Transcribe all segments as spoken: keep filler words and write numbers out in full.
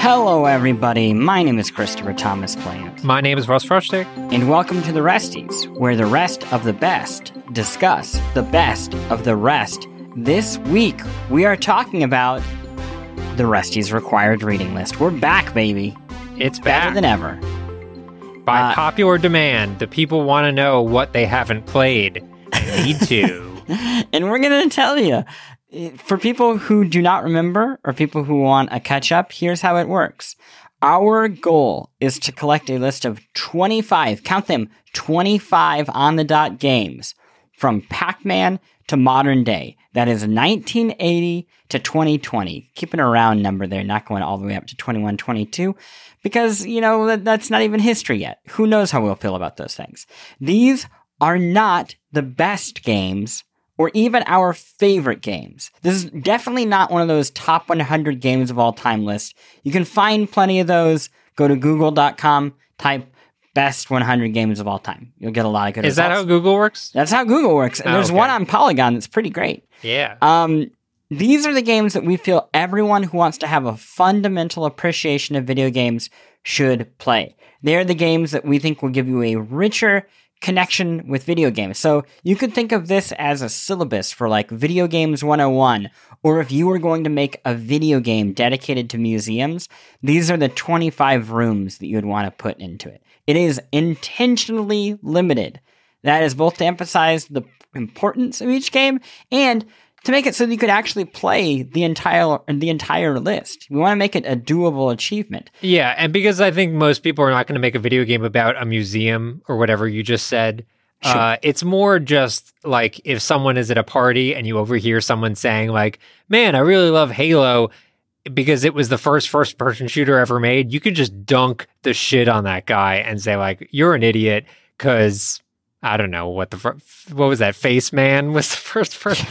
Hello, everybody. My name is Christopher Thomas Plant. My name is Russ Frushtick. And welcome to The Resties, where the rest of the best discuss the best of the rest. This week, we are talking about the Resties required reading list. We're back, baby. It's better back. than ever. By Uh, popular demand, the people want to know what they haven't played. They need to. And we're going to tell you. For people who do not remember, or people who want a catch-up, here's how it works. Our goal is to collect a list of twenty-five, count them, twenty-five on-the-dot games, from Pac-Man to modern day. That is nineteen eighty to twenty twenty. Keeping a round number there, not going all the way up to twenty-one, twenty-two, because, you know, that, that's not even history yet. Who knows how we'll feel about those things. These are not the best games, or even our favorite games. This is definitely not one of those top one hundred games of all time lists. You can find plenty of those. Go to google dot com, type best one hundred games of all time. You'll get a lot of good Is results. that how Google works? That's how Google works. And Oh, there's okay. one on Polygon that's pretty great. Yeah. Um, these are the games that we feel everyone who wants to have a fundamental appreciation of video games should play. They're the games that we think will give you a richer connection with video games. So you could think of this as a syllabus for like Video Games one oh one, or if you were going to make a video game dedicated to museums, these are the twenty-five rooms that you would want to put into it. It is intentionally limited. That is both to emphasize the importance of each game and to make it so that you could actually play the entire the entire list. We want to make it a doable achievement. Yeah, and because I think most people are not going to make a video game about a museum or whatever you just said, Sure. uh, it's more just like if someone is at a party and you overhear someone saying like, man, I really love Halo because it was the first first-person shooter ever made, you could just dunk the shit on that guy and say like, you're an idiot because... I don't know what the fir- what was that? Face Man was the first person.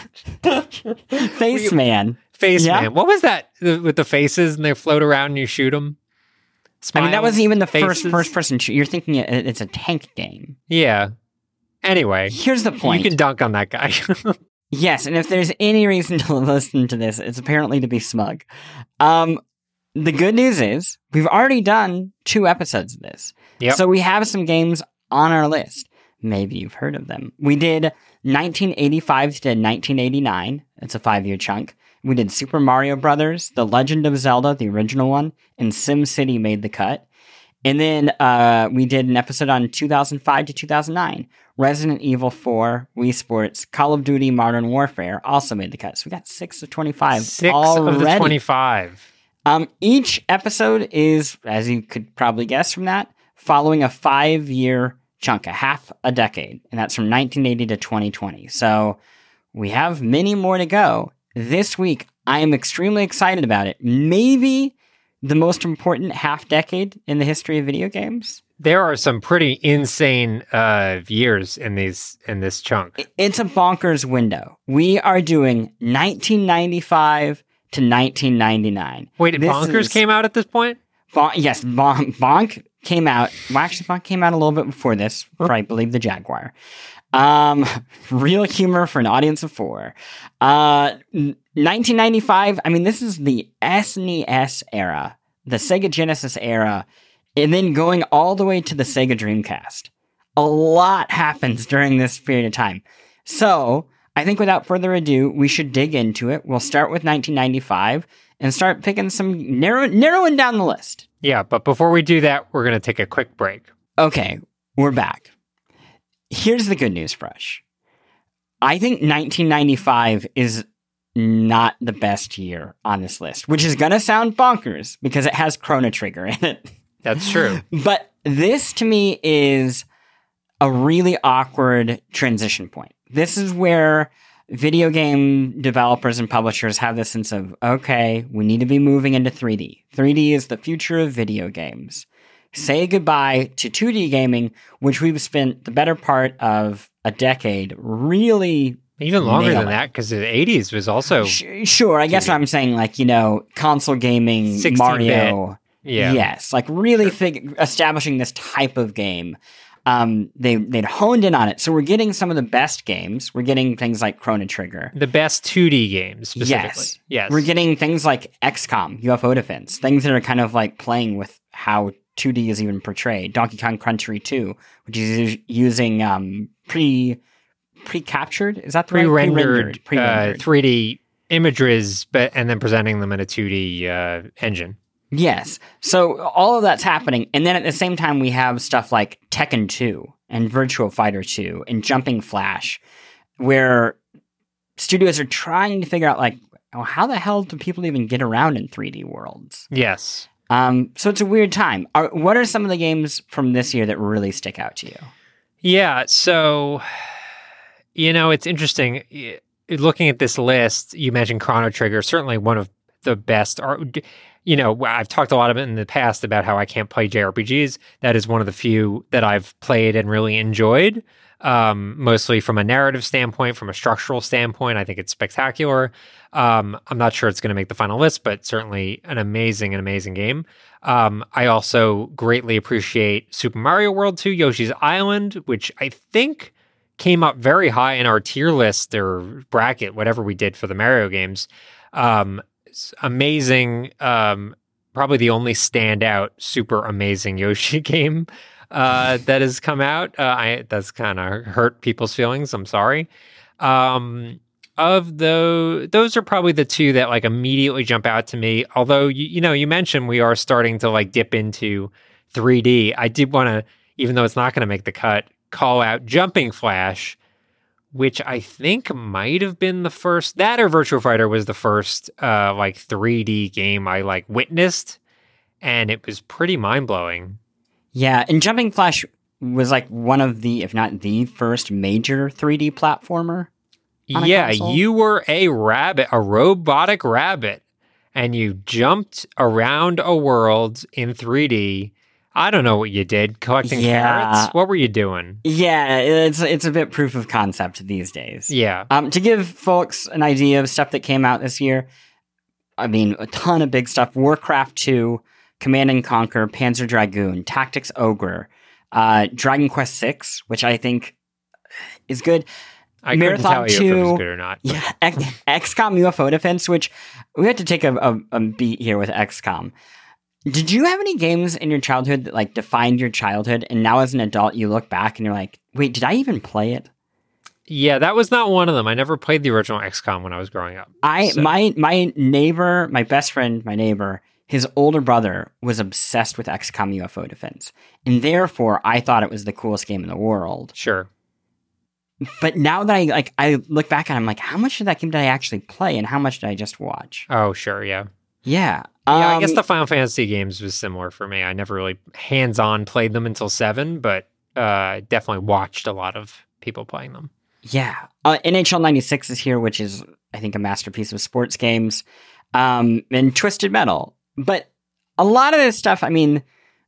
Face Man. Face Yeah. Man. What was that uh, with the faces and they float around and you shoot them? I mean, that wasn't even the faces? first first person shoot. You're thinking it, it's a tank game. Yeah. Anyway, Here's the point. you can dunk on that guy. Yes, and if there's any reason to listen to this, it's apparently to be smug. Um, the good news is we've already done two episodes of this. Yep. So we have some games on our list. Maybe you've heard of them. We did nineteen eighty-five to nineteen eighty-nine. It's a five-year chunk. We did Super Mario Brothers, The Legend of Zelda, the original one, and SimCity made the cut. And then uh, we did an episode on two thousand five to two thousand nine. Resident Evil four, Wii Sports, Call of Duty Modern Warfare also made the cut. So we got six of twenty-five Six already. of the twenty-five. Um, each episode is, as you could probably guess from that, following a five-year chunk, a half a decade, and that's from nineteen eighty to twenty twenty. So we have many more to go. This week, I am extremely excited about it. Maybe the most important half decade in the history of video games. There are some pretty insane uh, years in these in this chunk. It's a bonkers window. We are doing nineteen ninety-five to nineteen ninety-nine. Wait, This Bonkers is- came out at this point? Bon- yes, bon- Bonk came out. Well, actually, Bonk came out a little bit before this, for I believe the Jaguar. Um, real humor for an audience of four. Uh, n- nineteen ninety-five. I mean, this is the S N E S era, the Sega Genesis era, and then going all the way to the Sega Dreamcast. A lot happens during this period of time. So, I think without further ado, we should dig into it. We'll start with nineteen ninety-five and start picking some narrow, narrowing down the list. Yeah, but before we do that, we're going to take a quick break. Okay, we're back. Here's the good news, Fresh. I think nineteen ninety-five is not the best year on this list, which is going to sound bonkers because it has Chrono Trigger in it. That's true. But this, to me, is a really awkward transition point. This is where video game developers and publishers have this sense of, okay, we need to be moving into three D. three D is the future of video games. Say goodbye to two D gaming, which we've spent the better part of a decade really Even longer nailing. than that, because the eighties was also... Sh- sure, I guess what I'm saying, like, you know, console gaming, sixteen bit. Mario. Yeah. Yes, like really fig- establishing this type of game. Um, they they'd honed in on it, so we're getting some of the best games. We're getting things like Chrono Trigger, The best two D games, specifically. yes, Yes. We're getting things like X COM, U F O Defense, things that are kind of like playing with how two D is even portrayed. Donkey Kong Country two, which is us- using um, pre pre captured. Is that the right? pre-rendered, Pre-rendered. uh, three D images, but and then presenting them in a two D uh, engine. Yes. So all of that's happening. And then at the same time, we have stuff like Tekken two and Virtua Fighter two and Jumping Flash, where studios are trying to figure out, like, oh, how the hell do people even get around in three D worlds? Yes. Um, so it's a weird time. Are, what are some of the games from this year that really stick out to you? Yeah. So, you know, it's interesting. Y- Looking at this list, you mentioned Chrono Trigger, certainly one of the best. Or, you know, I've talked a lot about in the past about how I can't play J R P Gs. That is one of the few that I've played and really enjoyed, um, mostly from a narrative standpoint, from a structural standpoint. I think it's spectacular. Um, I'm not sure it's going to make the final list, but certainly an amazing, an amazing game. Um, I also greatly appreciate Super Mario World two, Yoshi's Island, which I think came up very high in our tier list or bracket, whatever we did for the Mario games. Um, amazing, um, probably the only standout, super amazing Yoshi game uh, that has come out. Uh, I that's kind of hurt people's feelings. I'm sorry. Um, of those, those are probably the two that like immediately jump out to me. Although you, you know, you mentioned we are starting to like dip into three D. I did want to, even though it's not going to make the cut, call out Jumping Flash, which I think might have been the first, that or Virtua Fighter was the first uh, like three D game I like witnessed, and it was pretty mind-blowing. Yeah, and Jumping Flash was like one of the, if not the first major three D platformer. on a Yeah, console. you were a rabbit, a robotic rabbit, and you jumped around a world in three D. I don't know what you did, collecting Yeah. carrots. What were you doing? Yeah, it's it's a bit proof of concept these days. Yeah. Um, to give folks an idea of stuff that came out this year, I mean, a ton of big stuff. Warcraft two, Command and Conquer, Panzer Dragoon, Tactics Ogre, uh, Dragon Quest six, which I think is good. I Marathon couldn't tell you if it was two, good or not. Yeah, X- X COM U F O Defense, which we had to take a, a, a beat here with X COM. Did you have any games in your childhood that like defined your childhood, and now as an adult you look back and you're like, wait, did I even play it? Yeah, that was not one of them. I never played the original X COM when I was growing up. I So- my my neighbor, my best friend, my neighbor, his older brother was obsessed with X COM U F O Defense, and therefore I thought it was the coolest game in the world. Sure. But now that I like, I look back and I'm like, how much of that game did I actually play, and how much did I just watch? Oh, sure. Yeah. Yeah, Yeah, I um, guess the Final Fantasy games was similar for me. I never really hands-on played them until seven, but uh, definitely watched a lot of people playing them. Yeah. Uh, N H L ninety-six is here, which is, I think, a masterpiece of sports games. Um, and Twisted Metal. But a lot of this stuff, I mean,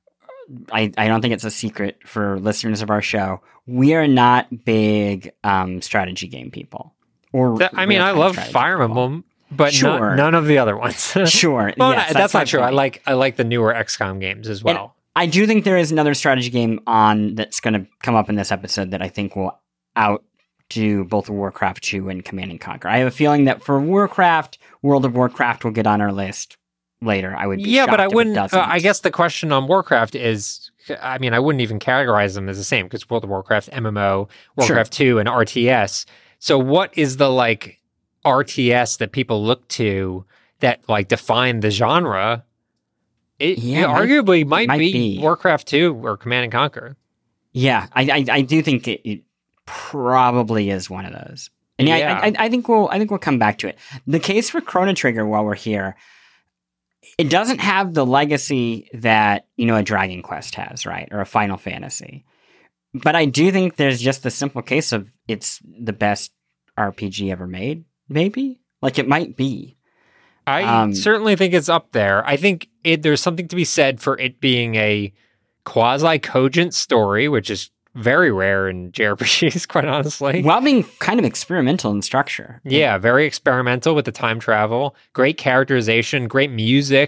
I, I don't think it's a secret for listeners of our show. We are not big um, strategy game people. Or That- I mean, real I kind of love strategy Fire people. Emblem, but Sure. not, none of the other ones. Sure. Well, yes, no, that's, my not true. I point. like I like the newer X COM games as well. I do think there is another strategy game on that's going to come up in this episode that I think will outdo both Warcraft two and Command and Conquer. I have a feeling that for Warcraft, World of Warcraft will get on our list later. I would be Yeah, but shocked I if it wouldn't. Uh, doesn't. I guess the question on Warcraft is, I mean, I wouldn't even categorize them as the same because World of Warcraft, M M O, Warcraft two, and R T S. So, what is the like R T S that people look to that like define the genre? It, Yeah, it it might- arguably might, might be, be. Warcraft two or Command and Conquer. Yeah, I, I I do think it, it probably is one of those. And yeah, Yeah. I, I, I think we'll I think we'll come back to it. The case for Chrono Trigger, while we're here, it doesn't have the legacy that, you know, a Dragon Quest has, right, or a Final Fantasy. But I do think there's just the simple case of it's the best R P G ever made. Maybe, like it might be. I Um, certainly think it's up there. I think it, there's something to be said for it being a quasi-cogent story, which is very rare in J R P Gs, quite honestly. While being kind of experimental in structure. Yeah, very experimental with the time travel. Great characterization, great music.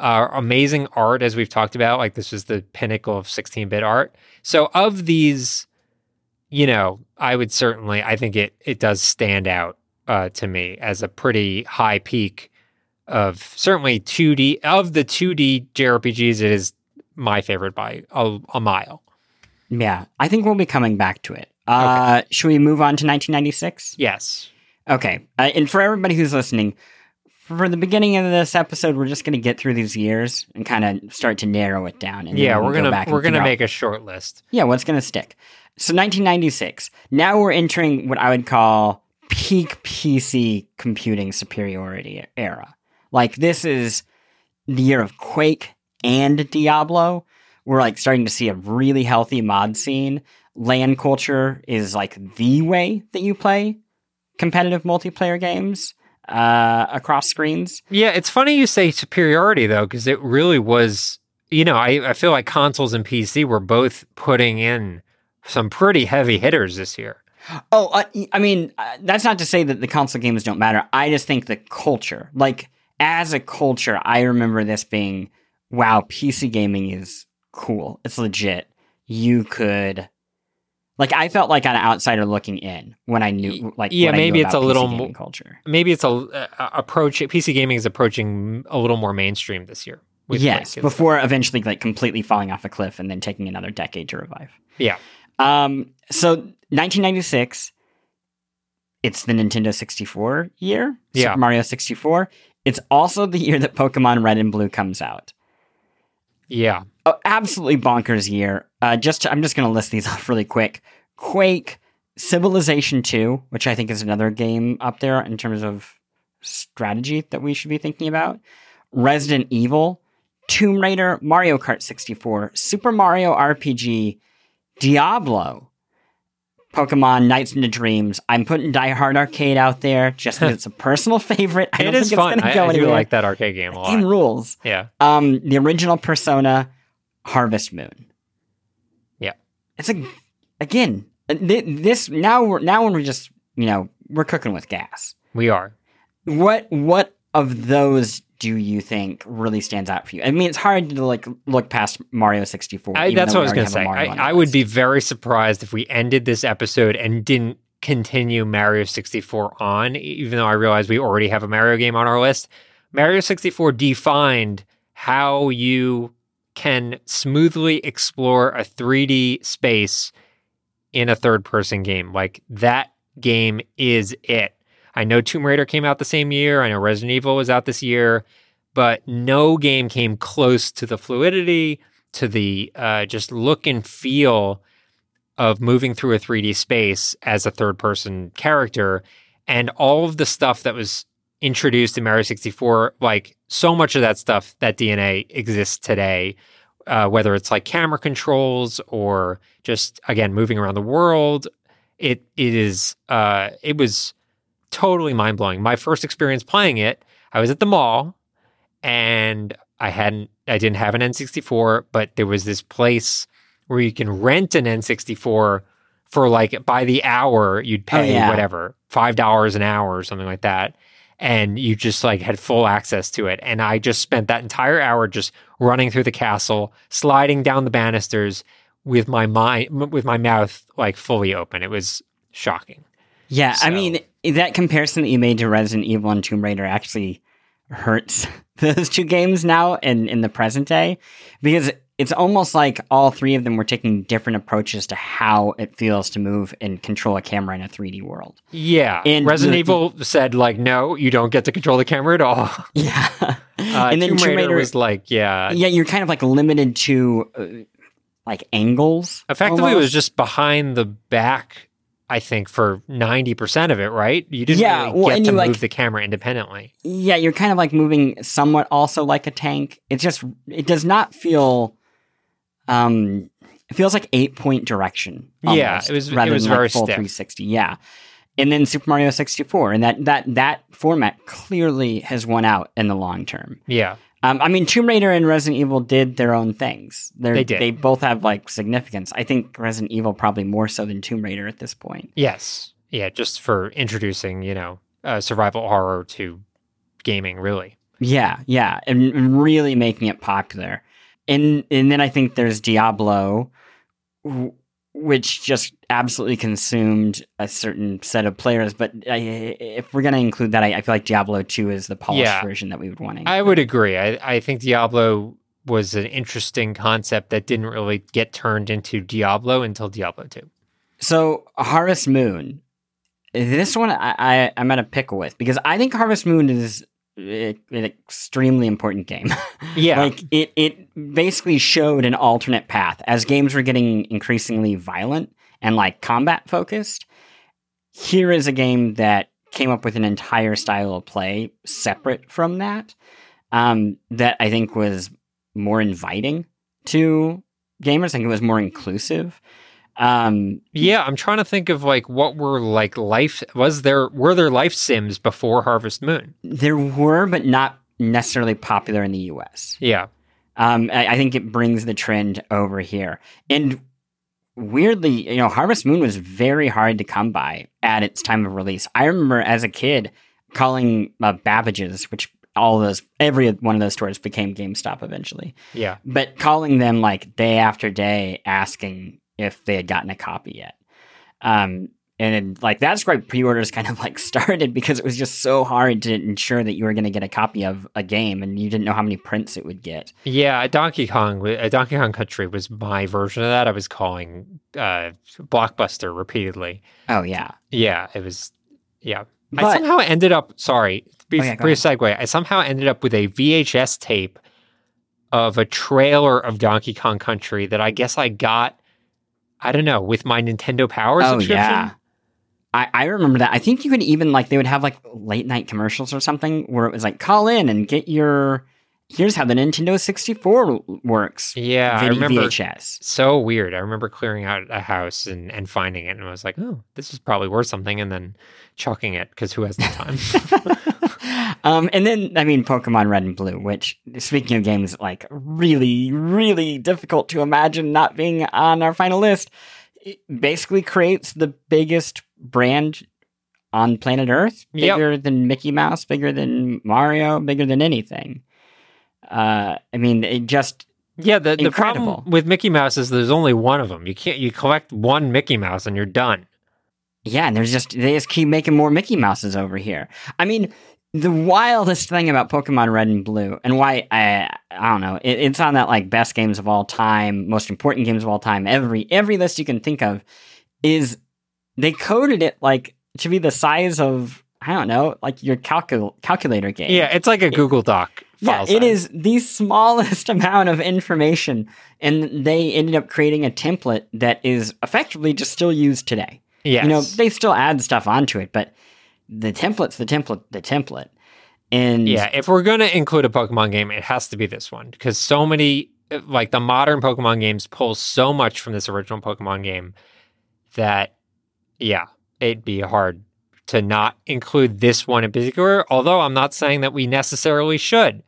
Uh, amazing art, as we've talked about. Like, this was the pinnacle of sixteen-bit art. So of these, you know, I would certainly, I think it it does stand out uh, to me as a pretty high peak of certainly two D. Of the two D J R P Gs, it is my favorite by a, a mile. Yeah, I think we'll be coming back to it. Uh, okay. Should we move on to nineteen ninety-six? Yes. Okay. Uh, and for everybody who's listening, for the beginning of this episode, we're just going to get through these years and kind of start to narrow it down. And yeah, we're go gonna we're gonna make out, a short list. Yeah, what's going to stick? So nineteen ninety-six. Now we're entering what I would call peak P C computing superiority era. Like, this is the year of Quake and Diablo. We're like starting to see a really healthy mod scene. LAN culture is like the way that you play competitive multiplayer games uh, across screens. Yeah, it's funny you say superiority, though, because it really was, you know, I, I feel like consoles and P C were both putting in some pretty heavy hitters this year. Oh, uh, I mean, uh, that's not to say that the console games don't matter. I just think the culture, like, as a culture, I remember this being, wow, P C gaming is cool. It's legit. You could... Like, I felt like an outsider looking in when I knew, like, yeah, what maybe I knew it's a about little P C gaming more culture. Maybe it's a uh, approach. P C gaming is approaching a little more mainstream this year. Yes, before stuff. eventually like completely falling off a cliff and then taking another decade to revive. Yeah. Um. So nineteen ninety-six, it's the Nintendo sixty-four year. Yeah. Super Mario sixty-four. It's also the year that Pokemon Red and Blue comes out. Yeah. Oh, absolutely bonkers year. Uh, just to, I'm just going to list these off really quick. Quake, Civilization two, which I think is another game up there in terms of strategy that we should be thinking about. Resident Evil, Tomb Raider, Mario Kart sixty-four, Super Mario R P G, Diablo, Pokemon Nights into Dreams. I'm putting Die Hard Arcade out there just because it's a personal favorite. I don't it is think fun. it's going to go I, I do anywhere. like that arcade game a lot. Game rules. Yeah. Um, the original Persona, Harvest Moon. Yeah. It's a again this now we're now when we're just you know we're cooking with gas. We are. What what of those do you think really stands out for you? I mean, it's hard to like look past Mario sixty-four. I, that's what I was going to say. I, I would be very surprised if we ended this episode and didn't continue Mario sixty-four on, even though I realize we already have a Mario game on our list. Mario sixty-four defined how you can smoothly explore a three D space in a third-person game. Like, that game is it. I know Tomb Raider came out the same year. I know Resident Evil was out this year. But no game came close to the fluidity, to the uh, just look and feel of moving through a three D space as a third-person character. And all of the stuff that was introduced in Mario sixty-four, like, so much of that stuff, that D N A exists today. Uh, whether it's like camera controls or just, again, moving around the world, it it is uh, it was totally mind-blowing. My first experience playing it, I was at the mall, and I hadn't I didn't have an N sixty-four, but there was this place where you can rent an N sixty-four for, like, by the hour, you'd pay oh, yeah. whatever, five dollars an hour or something like that. And you just, like, had full access to it. And I just spent that entire hour just running through the castle, sliding down the banisters with my mind, with my mouth, like, fully open. It was shocking. Yeah, so. I mean, that comparison that you made to Resident Evil and Tomb Raider actually hurts those two games now in, in the present day, because it's almost like all three of them were taking different approaches to how it feels to move and control a camera in a three D world. Yeah. And Resident the, Evil said, like, no, you don't get to control the camera at all. Yeah. Uh, and then Tomb Tomb Raider, Raider was like, yeah. Yeah, you're kind of like limited to uh, like angles. Effectively, almost. It was just behind the back, I think, for ninety percent of it, right? You didn't yeah, really well, get and to you, move like, the camera independently. Yeah, you're kind of like moving somewhat also like a tank. It just, it does not feel, um, it feels like eight point direction. Almost, yeah, it was, rather it was than very like full stiff. three sixty. Yeah. And then Super Mario sixty-four, and that, that, that format clearly has won out in the long term. Yeah. Um, I mean, Tomb Raider and Resident Evil did their own things. They're, They did. They both have like significance. I think Resident Evil probably more so than Tomb Raider at this point. Yes. Yeah, just for introducing, you know, uh, survival horror to gaming, really. Yeah, yeah, and, and really making it popular. And and then I think there's Diablo, w- which just absolutely consumed a certain set of players. But I, if we're going to include that, I, I feel like Diablo two is the polished Yeah. version that we would want to I would agree. I, I think Diablo was an interesting concept that didn't really get turned into Diablo until Diablo two. So Harvest Moon, this one I, I, I'm at a pickle with because I think Harvest Moon is an extremely important game. Yeah. Like it, it basically showed an alternate path as games were getting increasingly violent and like combat focused. Here is a game that came up with an entire style of play separate from that, um, that I think was more inviting to gamers. I think it was more inclusive. Um, yeah, I'm trying to think of like what were like life was there were there life sims before Harvest Moon? There were, but not necessarily popular in the U S. Yeah. Um, I, I think it brings the trend over here. And weirdly, you know, Harvest Moon was very hard to come by at its time of release. I remember as a kid calling uh, Babbage's, which all those, every one of those stores became GameStop eventually. Yeah. But calling them like day after day, asking if they had gotten a copy yet. Um, and like that's where pre-orders kind of like started because it was just so hard to ensure that you were going to get a copy of a game and you didn't know how many prints it would get. Yeah, Donkey Kong, uh, Donkey Kong Country was my version of that. I was calling uh, Blockbuster repeatedly. Oh yeah, yeah, it was. Yeah, but, I somehow ended up. Sorry, brief, oh, yeah, brief segue. I somehow ended up with a V H S tape of a trailer of Donkey Kong Country that I guess I got. I don't know, with my Nintendo Power oh, subscription. Yeah. I, I remember that. I think you could even like they would have like late night commercials or something where it was like call in and get your here's how the Nintendo sixty-four works. Yeah, Vid- I remember. V H S. So weird. I remember clearing out a house and, and finding it, and I was like, oh, this is probably worth something, and then chucking it because who has the time? um, and then I mean, Pokemon Red and Blue, which speaking of games like really, really difficult to imagine not being on our final list, it basically creates the biggest brand on planet Earth, bigger yep. than Mickey Mouse, bigger than Mario, bigger than anything. Uh, I mean, it just yeah. The, the incredible. problem with Mickey Mouse is there's only one of them. You can't you collect one Mickey Mouse and you're done. Yeah, and there's just they just keep making more Mickey Mouses over here. I mean, the wildest thing about Pokemon Red and Blue, and why I I don't know, it, it's on that like best games of all time, most important games of all time. Every every list you can think of is they coded it like to be the size of I don't know, like your calcul- calculator game. Yeah, it's like a Google Doc. Yeah, it is the smallest amount of information, and they ended up creating a template that is effectively just still used today. Yes. You know, they still add stuff onto it, but the template's the template, the template. And yeah, if we're going to include a Pokemon game, it has to be this one because so many, like the modern Pokemon games pull so much from this original Pokemon game that, yeah, it'd be hard to not include this one in particular, although I'm not saying that we necessarily should.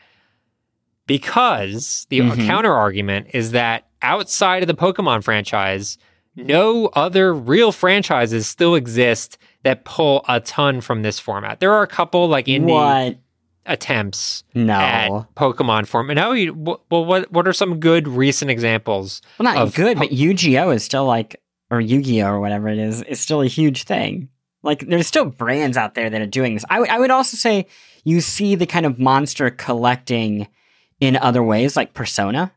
Because the mm-hmm. counter argument is that outside of the Pokemon franchise, no other real franchises still exist that pull a ton from this format. There are a couple like indie what? attempts no. at Pokemon format. No, you, well, what what are some good recent examples? Well, not of good, po- but Yu-Gi-Oh is still like, or Yu-Gi-Oh or whatever it is, is still a huge thing. Like, there's still brands out there that are doing this. I, w- I would also say you see the kind of monster collecting in other ways, like Persona.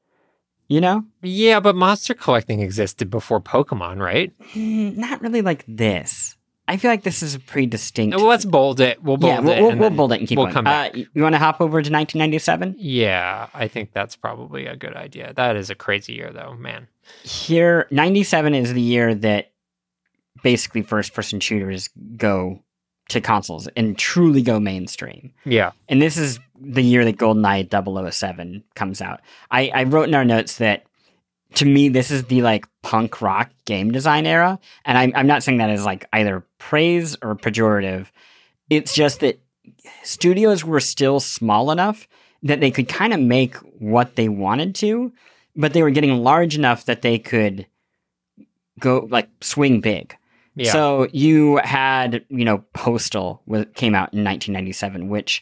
You know? Yeah, but monster collecting existed before Pokemon, right? Mm, not really like this. I feel like this is a pretty distinct. Well, let's bold it. We'll bold yeah, we'll, it. We'll, we'll bold it and keep we'll going. Come back. Uh, you want to hop over to nineteen ninety-seven? Yeah, I think that's probably a good idea. That is a crazy year, though, man. Here, ninety-seven is the year that basically first-person shooters go to consoles and truly go mainstream. Yeah. And this is the year that GoldenEye double oh seven comes out. I, I wrote in our notes that, to me, this is the, like, punk rock game design era. And I'm, I'm not saying that as, like, either praise or pejorative. It's just that studios were still small enough that they could kind of make what they wanted to, but they were getting large enough that they could go, like, swing big. Yeah. So you had, you know, Postal was, came out in nineteen ninety-seven, which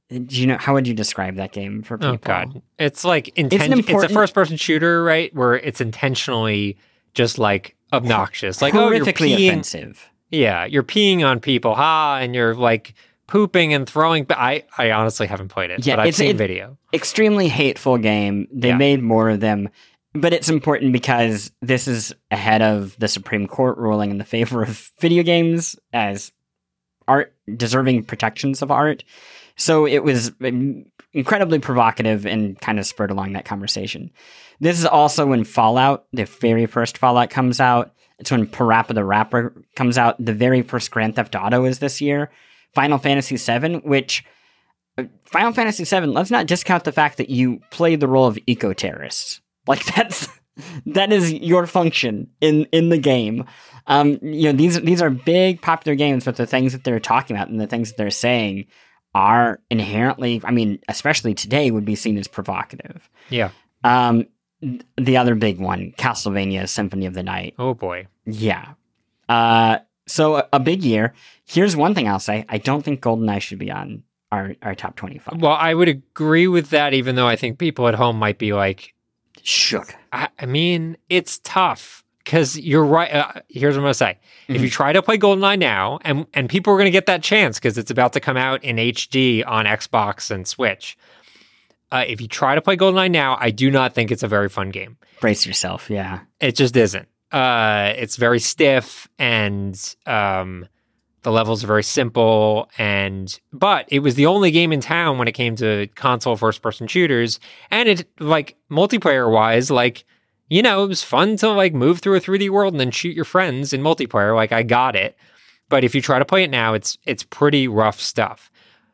Do you know how would you describe that game for people? Oh God, it's like inten- It's an it's, important- a first person shooter, right? Where it's intentionally just like obnoxious, like oh, you're horrifically peeing. offensive. Yeah, you're peeing on people, ha, and you're like pooping and throwing. But I, I honestly haven't played it, Yeah, but I've it's- seen it- video. Extremely hateful game. They Yeah. made more of them, but it's important because this is ahead of the Supreme Court ruling in the favor of video games as art deserving protections of art. So it was incredibly provocative and kind of spurred along that conversation. This is also when Fallout, the very first Fallout, comes out. It's when Parappa the Rapper comes out. The very first Grand Theft Auto is this year. Final Fantasy seven, which Final Fantasy seven, let's not discount the fact that you play the role of eco-terrorists. Like that's that is your function in, in the game. Um, you know, these these are big popular games, but the things that they're talking about and the things that they're saying are inherently, I mean, especially today, would be seen as provocative. Yeah. Um, the other big one, Castlevania Symphony of the Night. Oh boy. Yeah. Uh, so a, a big year. Here's one thing I'll say. I don't think GoldenEye should be on our, our top twenty-five. Well, I would agree with that, even though I think people at home might be like, Shook. I, I mean, it's tough because you're right. Uh, here's what I'm going to say. Mm-hmm. If you try to play GoldenEye now, and, and people are going to get that chance because it's about to come out in H D on Xbox and Switch. Uh, if you try to play GoldenEye now, I do not think it's a very fun game. Brace yourself, yeah. It just isn't. Uh, it's very stiff, and um, the levels are very simple. And but it was the only game in town when it came to console first-person shooters, and it like multiplayer-wise, like you know, it was fun to like move through a three D world and then shoot your friends in multiplayer. Like I got it, but if you try to play it now, it's it's pretty rough stuff.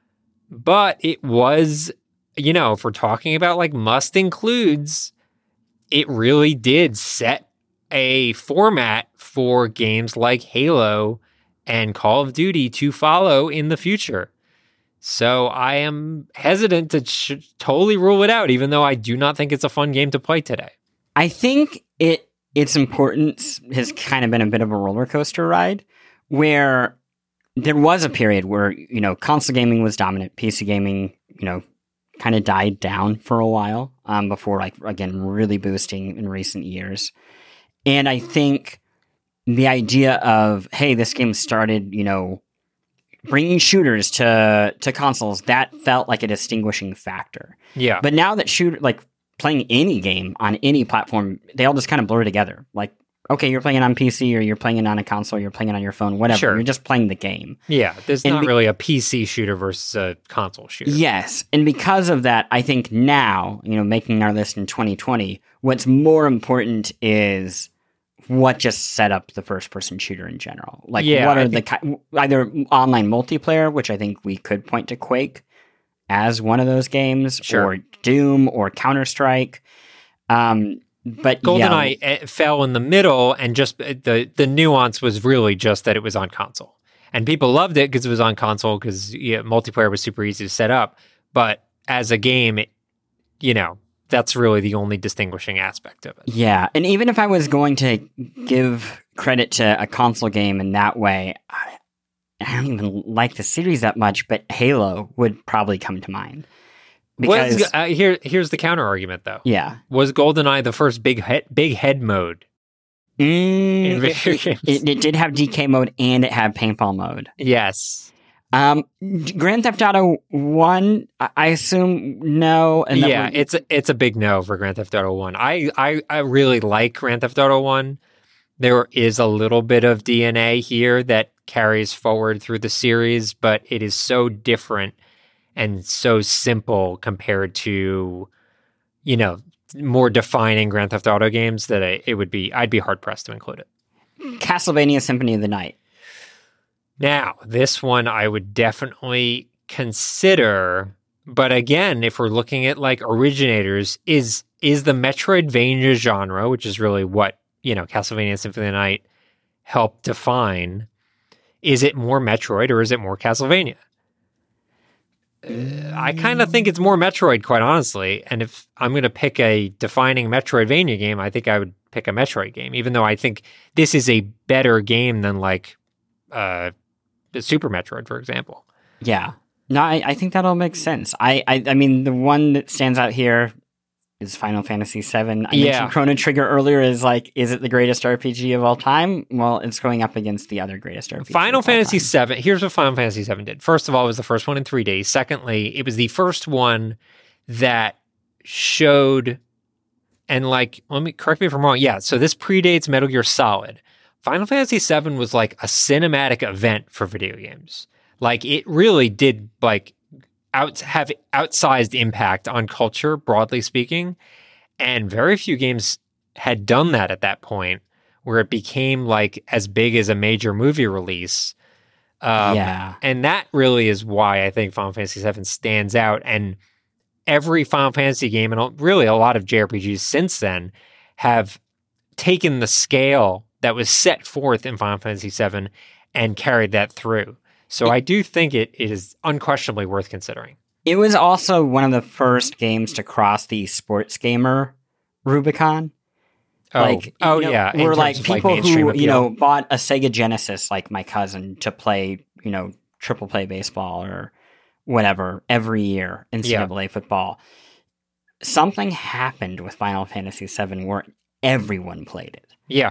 But it was. You know, if we're talking about like must includes, it really did set a format for games like Halo and Call of Duty to follow in the future. So I am hesitant to sh- totally rule it out, even though I do not think it's a fun game to play today. I think it its importance has kind of been a bit of a roller coaster ride where there was a period where, you know, console gaming was dominant, P C gaming, you know, kind of died down for a while um, before, like, again, really boosting in recent years. And I think the idea of, hey, this game started, you know, bringing shooters to to consoles, that felt like a distinguishing factor. Yeah. But now that shooter, like, playing any game on any platform, they all just kind of blur together. Like, okay, you're playing it on P C or you're playing it on a console, you're playing it on your phone, whatever. Sure. You're just playing the game. Yeah, there's And not be- really a P C shooter versus a console shooter. Yes. And because of that, I think now, you know, making our list in twenty twenty, what's more important is what just set up the first-person shooter in general. Like, Yeah, what I are the ki- either online multiplayer, which I think we could point to Quake as one of those games, Sure. or Doom, or Counter-Strike. Um, but GoldenEye yeah, eh, fell in the middle, and just eh, the the nuance was really just that it was on console, and people loved it because it was on console because yeah, multiplayer was super easy to set up. But as a game, it, you know, that's really the only distinguishing aspect of it. yeah. And even if I was going to give credit to a console game in that way, I, I don't even like the series that much, but Halo would probably come to mind. Because, Was, uh, here, here's the counter argument, though. yeah. Was GoldenEye the first big head, big head mode in Mm, video it, games? it, it did have D K mode and it had paintball mode. Yes. Um, Grand Theft Auto one, I I assume no. And that Yeah, would- it's a, it's a big no for Grand Theft Auto one. I, I, I really like Grand Theft Auto one. There is a little bit of D N A here that carries forward through the series, but it is so different and so simple compared to, you know, more defining Grand Theft Auto games that I, it would be, I'd be hard pressed to include it. Castlevania Symphony of the Night. Now, this one I would definitely consider, but again, if we're looking at like originators, is is the Metroidvania genre, which is really what, you know, Castlevania Symphony of the Night helped define, is it more Metroid or is it more Castlevania? Uh, I kind of think it's more Metroid, quite honestly. And if I'm going to pick a defining Metroidvania game, I think I would pick a Metroid game, even though I think this is a better game than like uh, the Super Metroid, for example. Yeah. No, I, I think that'll make sense. I, I I mean, the one that stands out here is Final Fantasy seven. I Yeah. mentioned Chrono Trigger earlier is like, is it the greatest R P G of all time? Well, it's going up against the other greatest R P G Final of all Fantasy time. seven, here's what Final Fantasy seven did. First of all, it was the first one in three D. Secondly, it was the first one that showed, and like, let me correct me if I'm wrong. Yeah, so this predates Metal Gear Solid. Final Fantasy seven was like a cinematic event for video games. Like, it really did like out have outsized impact on culture, broadly speaking. And very few games had done that at that point, where it became like as big as a major movie release. Um, yeah. And that really is why I think Final Fantasy seven stands out. And every Final Fantasy game, and really a lot of J R P Gs since then, have taken the scale that was set forth in Final Fantasy seven and carried that through. So I do think it, it is unquestionably worth considering. It was also one of the first games to cross the sports gamer Rubicon. Oh, like, oh you know, yeah. In We're terms like of, people mainstream who, appeal. you know, bought a Sega Genesis, like my cousin, to play, you know, triple play baseball or whatever every year, N C double A football. Something happened with Final Fantasy seven where everyone played it. Yeah.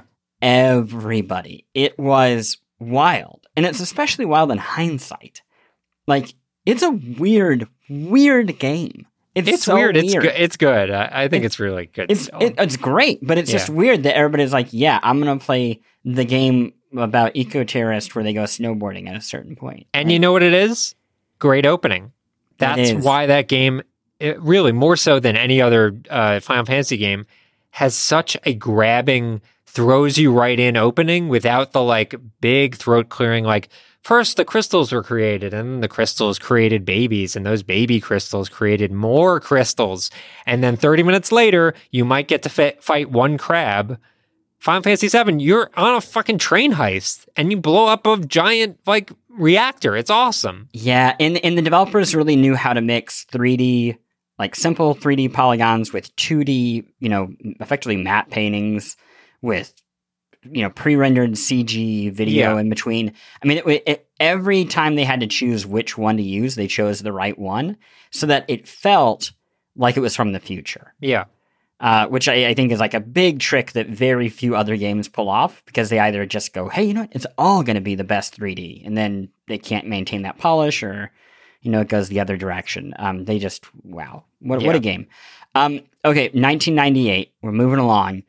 Everybody. It was wild. And it's especially wild in hindsight. Like, it's a weird, weird game. It's, It's so weird. weird. It's good. It's good. I, I think It's- it's, really good. It's still. it, it's great, but it's just Yeah. weird that everybody's like, yeah, I'm gonna play the game about eco-terrorist where they go snowboarding at a certain point. And you know what it is? Great opening. That's is. why that game, it really more so than any other uh, Final Fantasy game, has such a grabbing, throws you right in opening without the like big throat clearing. Like, first the crystals were created, and then the crystals created babies, and those baby crystals created more crystals, and then thirty minutes later you might get to fi- fight one crab. Final Fantasy seven, you're on a fucking train heist and you blow up a giant like reactor. It's awesome. Yeah, and and the developers really knew how to mix three D, like simple three D polygons with two D, you know, effectively matte paintings with, you know, pre-rendered C G video Yeah. in between. I mean, it, it, every time they had to choose which one to use, they chose the right one so that it felt like it was from the future. Yeah. Uh, which I, I think is like a big trick that very few other games pull off, because they either just go, hey, you know what, it's all going to be the best three D, and then they can't maintain that polish, or, you know, it goes the other direction. Um, they just, wow, what, what Yeah. a game. Um, okay, nineteen ninety-eight, we're moving along.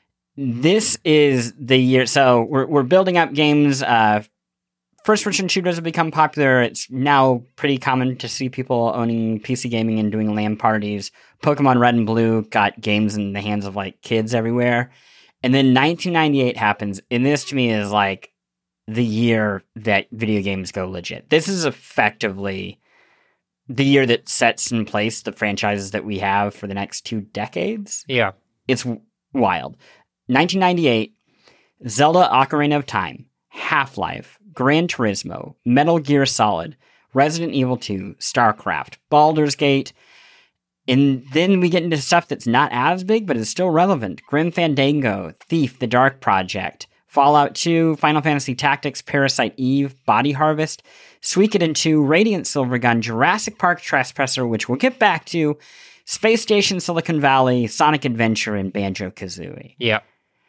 This is the year, so we're, we're building up games. Uh, First-person shooters have become popular. It's now pretty common to see people owning P C gaming and doing LAN parties. Pokemon Red and Blue got games in the hands of like kids everywhere. And then nineteen ninety-eight happens, and this to me is like the year that video games go legit. This is effectively the year that sets in place the franchises that we have for the next two decades. Yeah. It's w- wild. nineteen ninety-eight, Zelda Ocarina of Time, Half-Life, Gran Turismo, Metal Gear Solid, Resident Evil two, StarCraft, Baldur's Gate, and then we get into stuff that's not as big, but is still relevant. Grim Fandango, Thief, The Dark Project, Fallout two, Final Fantasy Tactics, Parasite Eve, Body Harvest, Suikoden two, Radiant Silvergun, Jurassic Park Trespasser, which we'll get back to, Space Station Silicon Valley, Sonic Adventure, and Banjo-Kazooie. Yeah.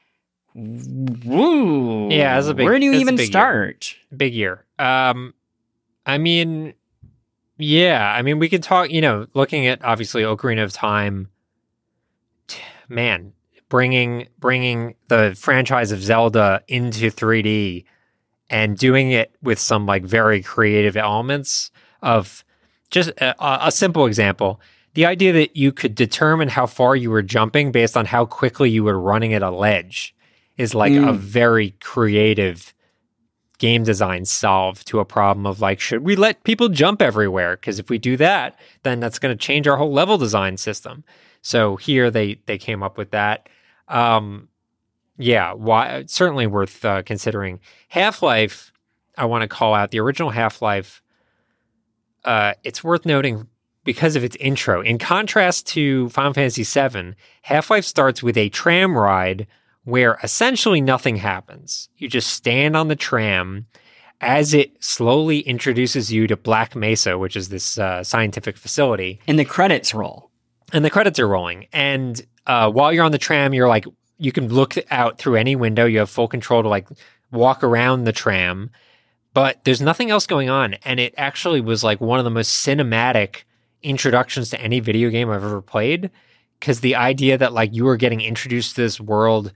Woo! Yeah, that's a big- Where do you that's a even big year. start? Big year. Um, I mean, yeah, I mean, we could talk, you know, looking at obviously Ocarina of Time, t- man, bringing, bringing the franchise of Zelda into three D and doing it with some like very creative elements of just a, a simple example. The idea that you could determine how far you were jumping based on how quickly you were running at a ledge is like Mm. a very creative game design solve to a problem of like, should we let people jump everywhere? Because if we do that, then that's going to change our whole level design system. So here they they came up with that. Um, yeah, why certainly worth uh, considering. Half-Life, I want to call out the original Half-Life. Uh, it's worth noting because of its intro. In contrast to Final Fantasy seven, Half-Life starts with a tram ride where essentially nothing happens. You just stand on the tram, as it slowly introduces you to Black Mesa, which is this uh, scientific facility. And the credits roll. And the credits are rolling. And uh, while you're on the tram, you're like, you can look out through any window. You have full control to like walk around the tram, but there's nothing else going on. And it actually was like one of the most cinematic introductions to any video game I've ever played. Because the idea that like you were getting introduced to this world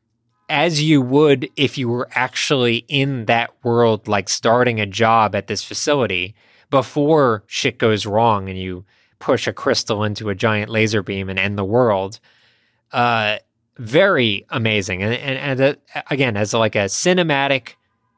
as you would if you were actually in that world, like starting a job at this facility before shit goes wrong and you push a crystal into a giant laser beam and end the world. Uh, very amazing. And, and, and that, again, as like a cinematic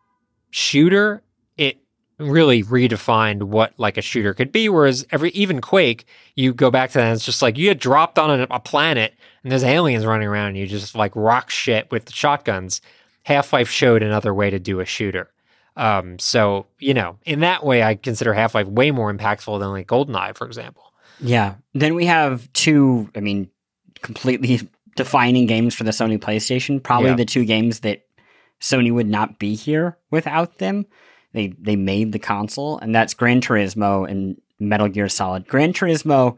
shooter, it really redefined what like a shooter could be. Whereas every, even Quake, you go back to that and it's just like you get dropped on a, a planet and there's aliens running around and you just like rock shit with shotguns. Half-Life showed another way to do a shooter. Um, so, you know, in that way, I consider Half-Life way more impactful than like GoldenEye, for example. Yeah. Then we have two, I mean, completely defining games for the Sony PlayStation. Probably Yeah. the two games that Sony would not be here without them. They they made the console, and that's Gran Turismo and Metal Gear Solid. Gran Turismo,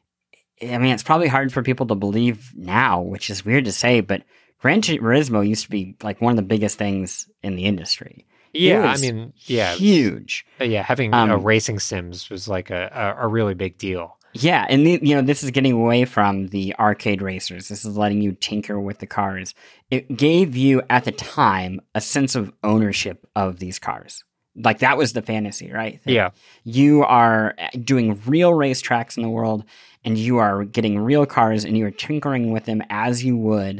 I mean, it's probably hard for people to believe now, which is weird to say, but Gran Turismo used to be like one of the biggest things in the industry. Yeah, It I was mean, yeah. huge. Uh, Yeah, having Um, uh, racing sims was like a, a, a really big deal. Yeah, and the, you know, this is getting away from the arcade racers. This is letting you tinker with the cars. It gave you at the time a sense of ownership of these cars. Like that was the fantasy, right? That Yeah. you are doing real racetracks in the world, and you are getting real cars, and you are tinkering with them as you would.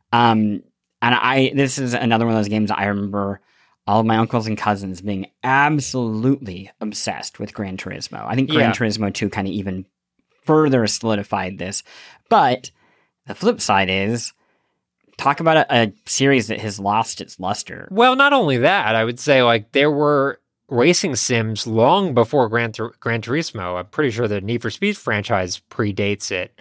Um, and I, this is another one of those games I remember all of my uncles and cousins being absolutely obsessed with Gran Turismo. I think Gran Yeah. Turismo two kind of even further solidified this. But the flip side is, talk about a, a series that has lost its luster. Well, not only that, I would say like there were racing sims long before Gran, Tur- Gran Turismo. I'm pretty sure the Need for Speed franchise predates it.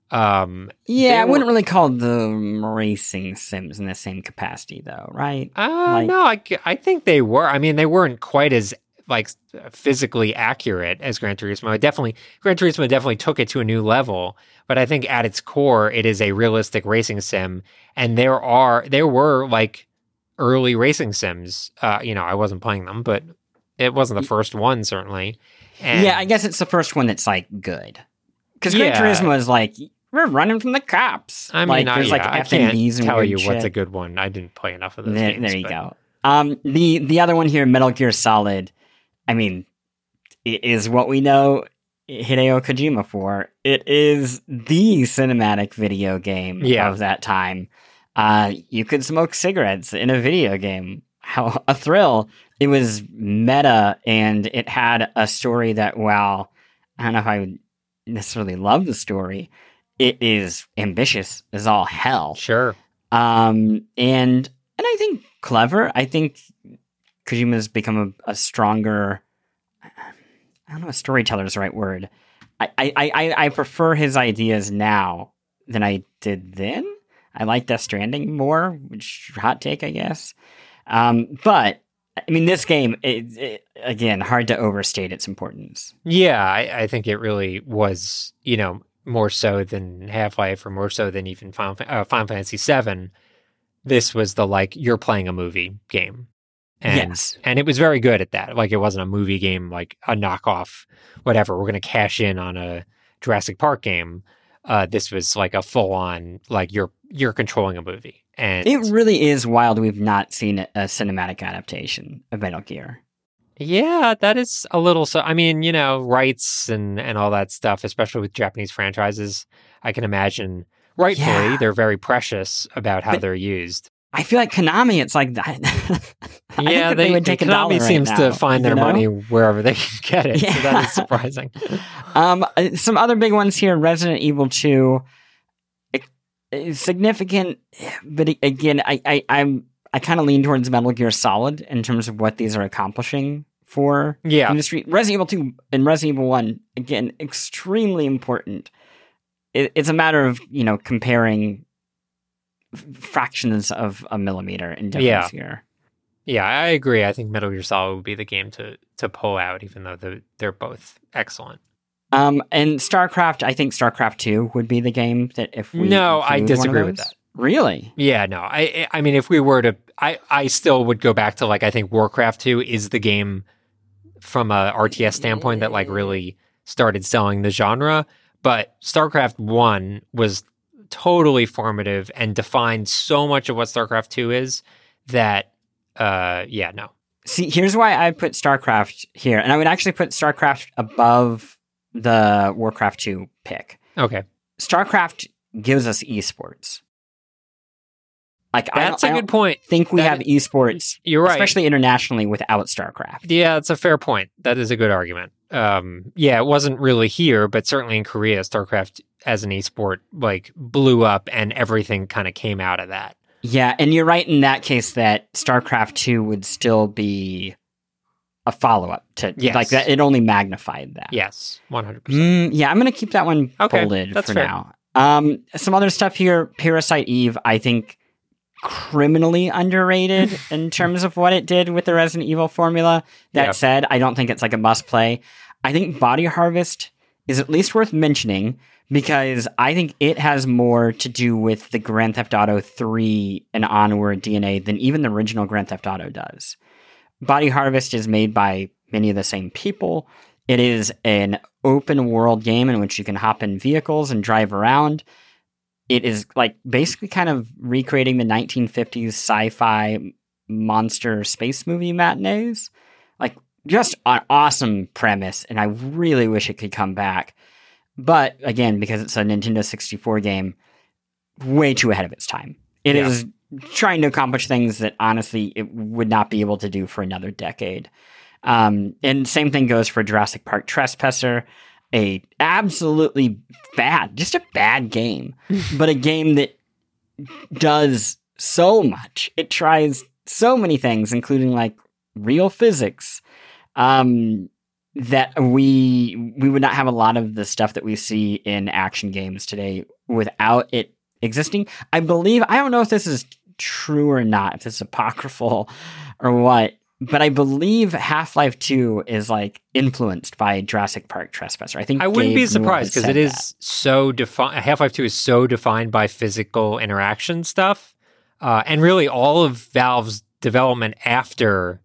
Um, Yeah, there I wouldn't were- really call the racing sims in the same capacity, though, right? Uh, Like- no, I, I think they were. I mean, they weren't quite as like physically accurate as Gran Turismo. It definitely, Gran Turismo definitely took it to a new level. But I think at its core, it is a realistic racing sim, and there are there were like early racing sims. Uh, you know, I wasn't playing them, but it wasn't the first one certainly. And Yeah, I guess it's the first one that's like good. Because Gran Yeah. Turismo is like, we're running from the cops. I mean, like, I, there's like yeah, I F and can't Bs and tell weird you shit. what's a good one. I didn't play enough of those There, games. there you but- go. Um, the the other one here, Metal Gear Solid. I mean, it is what we know Hideo Kojima for. It is the cinematic video game Yeah. of that time. Uh, you could smoke cigarettes in a video game. How a thrill! It was meta, and it had a story that, well, I don't know if I would necessarily love the story. It is ambitious as all hell. Sure. Um, and and I think clever. I think Kojima's become a, a stronger. I don't know if storyteller is the right word. I, I, I, I prefer his ideas now than I did then. I like Death Stranding more, which hot take, I guess. Um, but I mean, this game, it, it, again, hard to overstate its importance. Yeah, I, I think it really was, you know, more so than Half-Life or more so than even Final, Fa- uh, Final Fantasy seven. This was the, like, you're playing a movie game. And, Yes. and it was very good at that. Like, it wasn't a movie game, like a knockoff, whatever. We're going to cash in on a Jurassic Park game. Uh, this was like a full-on, like, you're you're controlling a movie. And It really is wild we've not seen a, a cinematic adaptation of Metal Gear. yeah, that is a little so. I mean, you know, rights and, and all that stuff, especially with Japanese franchises, I can imagine rightfully Yeah. they're very precious about how But- they're used. I feel like Konami, it's like that. I think Yeah, that they, would take a Konami dollar right seems now, to find you their know? money wherever they can get it. So Yeah. that is surprising. Um, uh, some other big ones here: Resident Evil two, eh, eh, significant, but a- again, I, I, I'm, I kind of lean towards Metal Gear Solid in terms of what these are accomplishing for Yeah. industry. Resident Evil two and Resident Evil one, again, extremely important. It, it's a matter of you know comparing f- fractions of a millimeter in difference Yeah. here. Yeah, I agree. I think Metal Gear Solid would be the game to to pull out, even though they're, they're both excellent. Um, and StarCraft, I think StarCraft two would be the game that if we No, I include one of disagree with those- that. Really? Yeah, no. I I mean, if we were to, I, I still would go back to, like, I think Warcraft two is the game from a R T S standpoint that, like, really started selling the genre. But StarCraft one was totally formative and defined so much of what StarCraft two is that, uh, yeah, no. See, here's why I put StarCraft here, and I would actually put StarCraft above the Warcraft two pick. Okay. StarCraft gives us esports. Like, That's I a don't, I good point. don't think we That have esports, You're right. especially internationally, without StarCraft. Yeah, that's a fair point. That is a good argument. Um, yeah, it wasn't really here, but certainly in Korea, StarCraft as an esport like blew up, and everything kind of came out of that. Yeah, and you're right in that case that StarCraft two would still be a follow-up to Yes. like that. It only magnified that. Yes, one hundred percent. Mm, yeah, I'm going to keep that one Okay, folded that's for fair. now. Um, some other stuff here. Parasite Eve, I think, criminally underrated in terms of what it did with the Resident Evil formula. That Yeah. said, I don't think it's like a must play. I think Body Harvest is at least worth mentioning because I think it has more to do with the Grand Theft Auto three and onward D N A than even the original Grand Theft Auto does. Body Harvest is made by many of the same people. It is an open world game in which you can hop in vehicles and drive around. It is like basically kind of recreating the nineteen fifties sci-fi monster space movie matinees. Like just an awesome premise, and I really wish it could come back. But again, because it's a Nintendo sixty-four game, way too ahead of its time. It Yeah. is trying to accomplish things that honestly it would not be able to do for another decade. Um, and same thing goes for Jurassic Park Trespasser, a absolutely bad, just a bad game, but a game that does so much. It tries so many things, including like real physics, um, that we we would not have a lot of the stuff that we see in action games today without it existing. I believe, I don't know if this is true or not, if this is apocryphal or what, but I believe Half-Life two is like influenced by Jurassic Park Trespasser. I think I wouldn't Gabe be Newell surprised has because said it is that. so defined. Half-Life two is so defined by physical interaction stuff, uh, and really all of Valve's development after,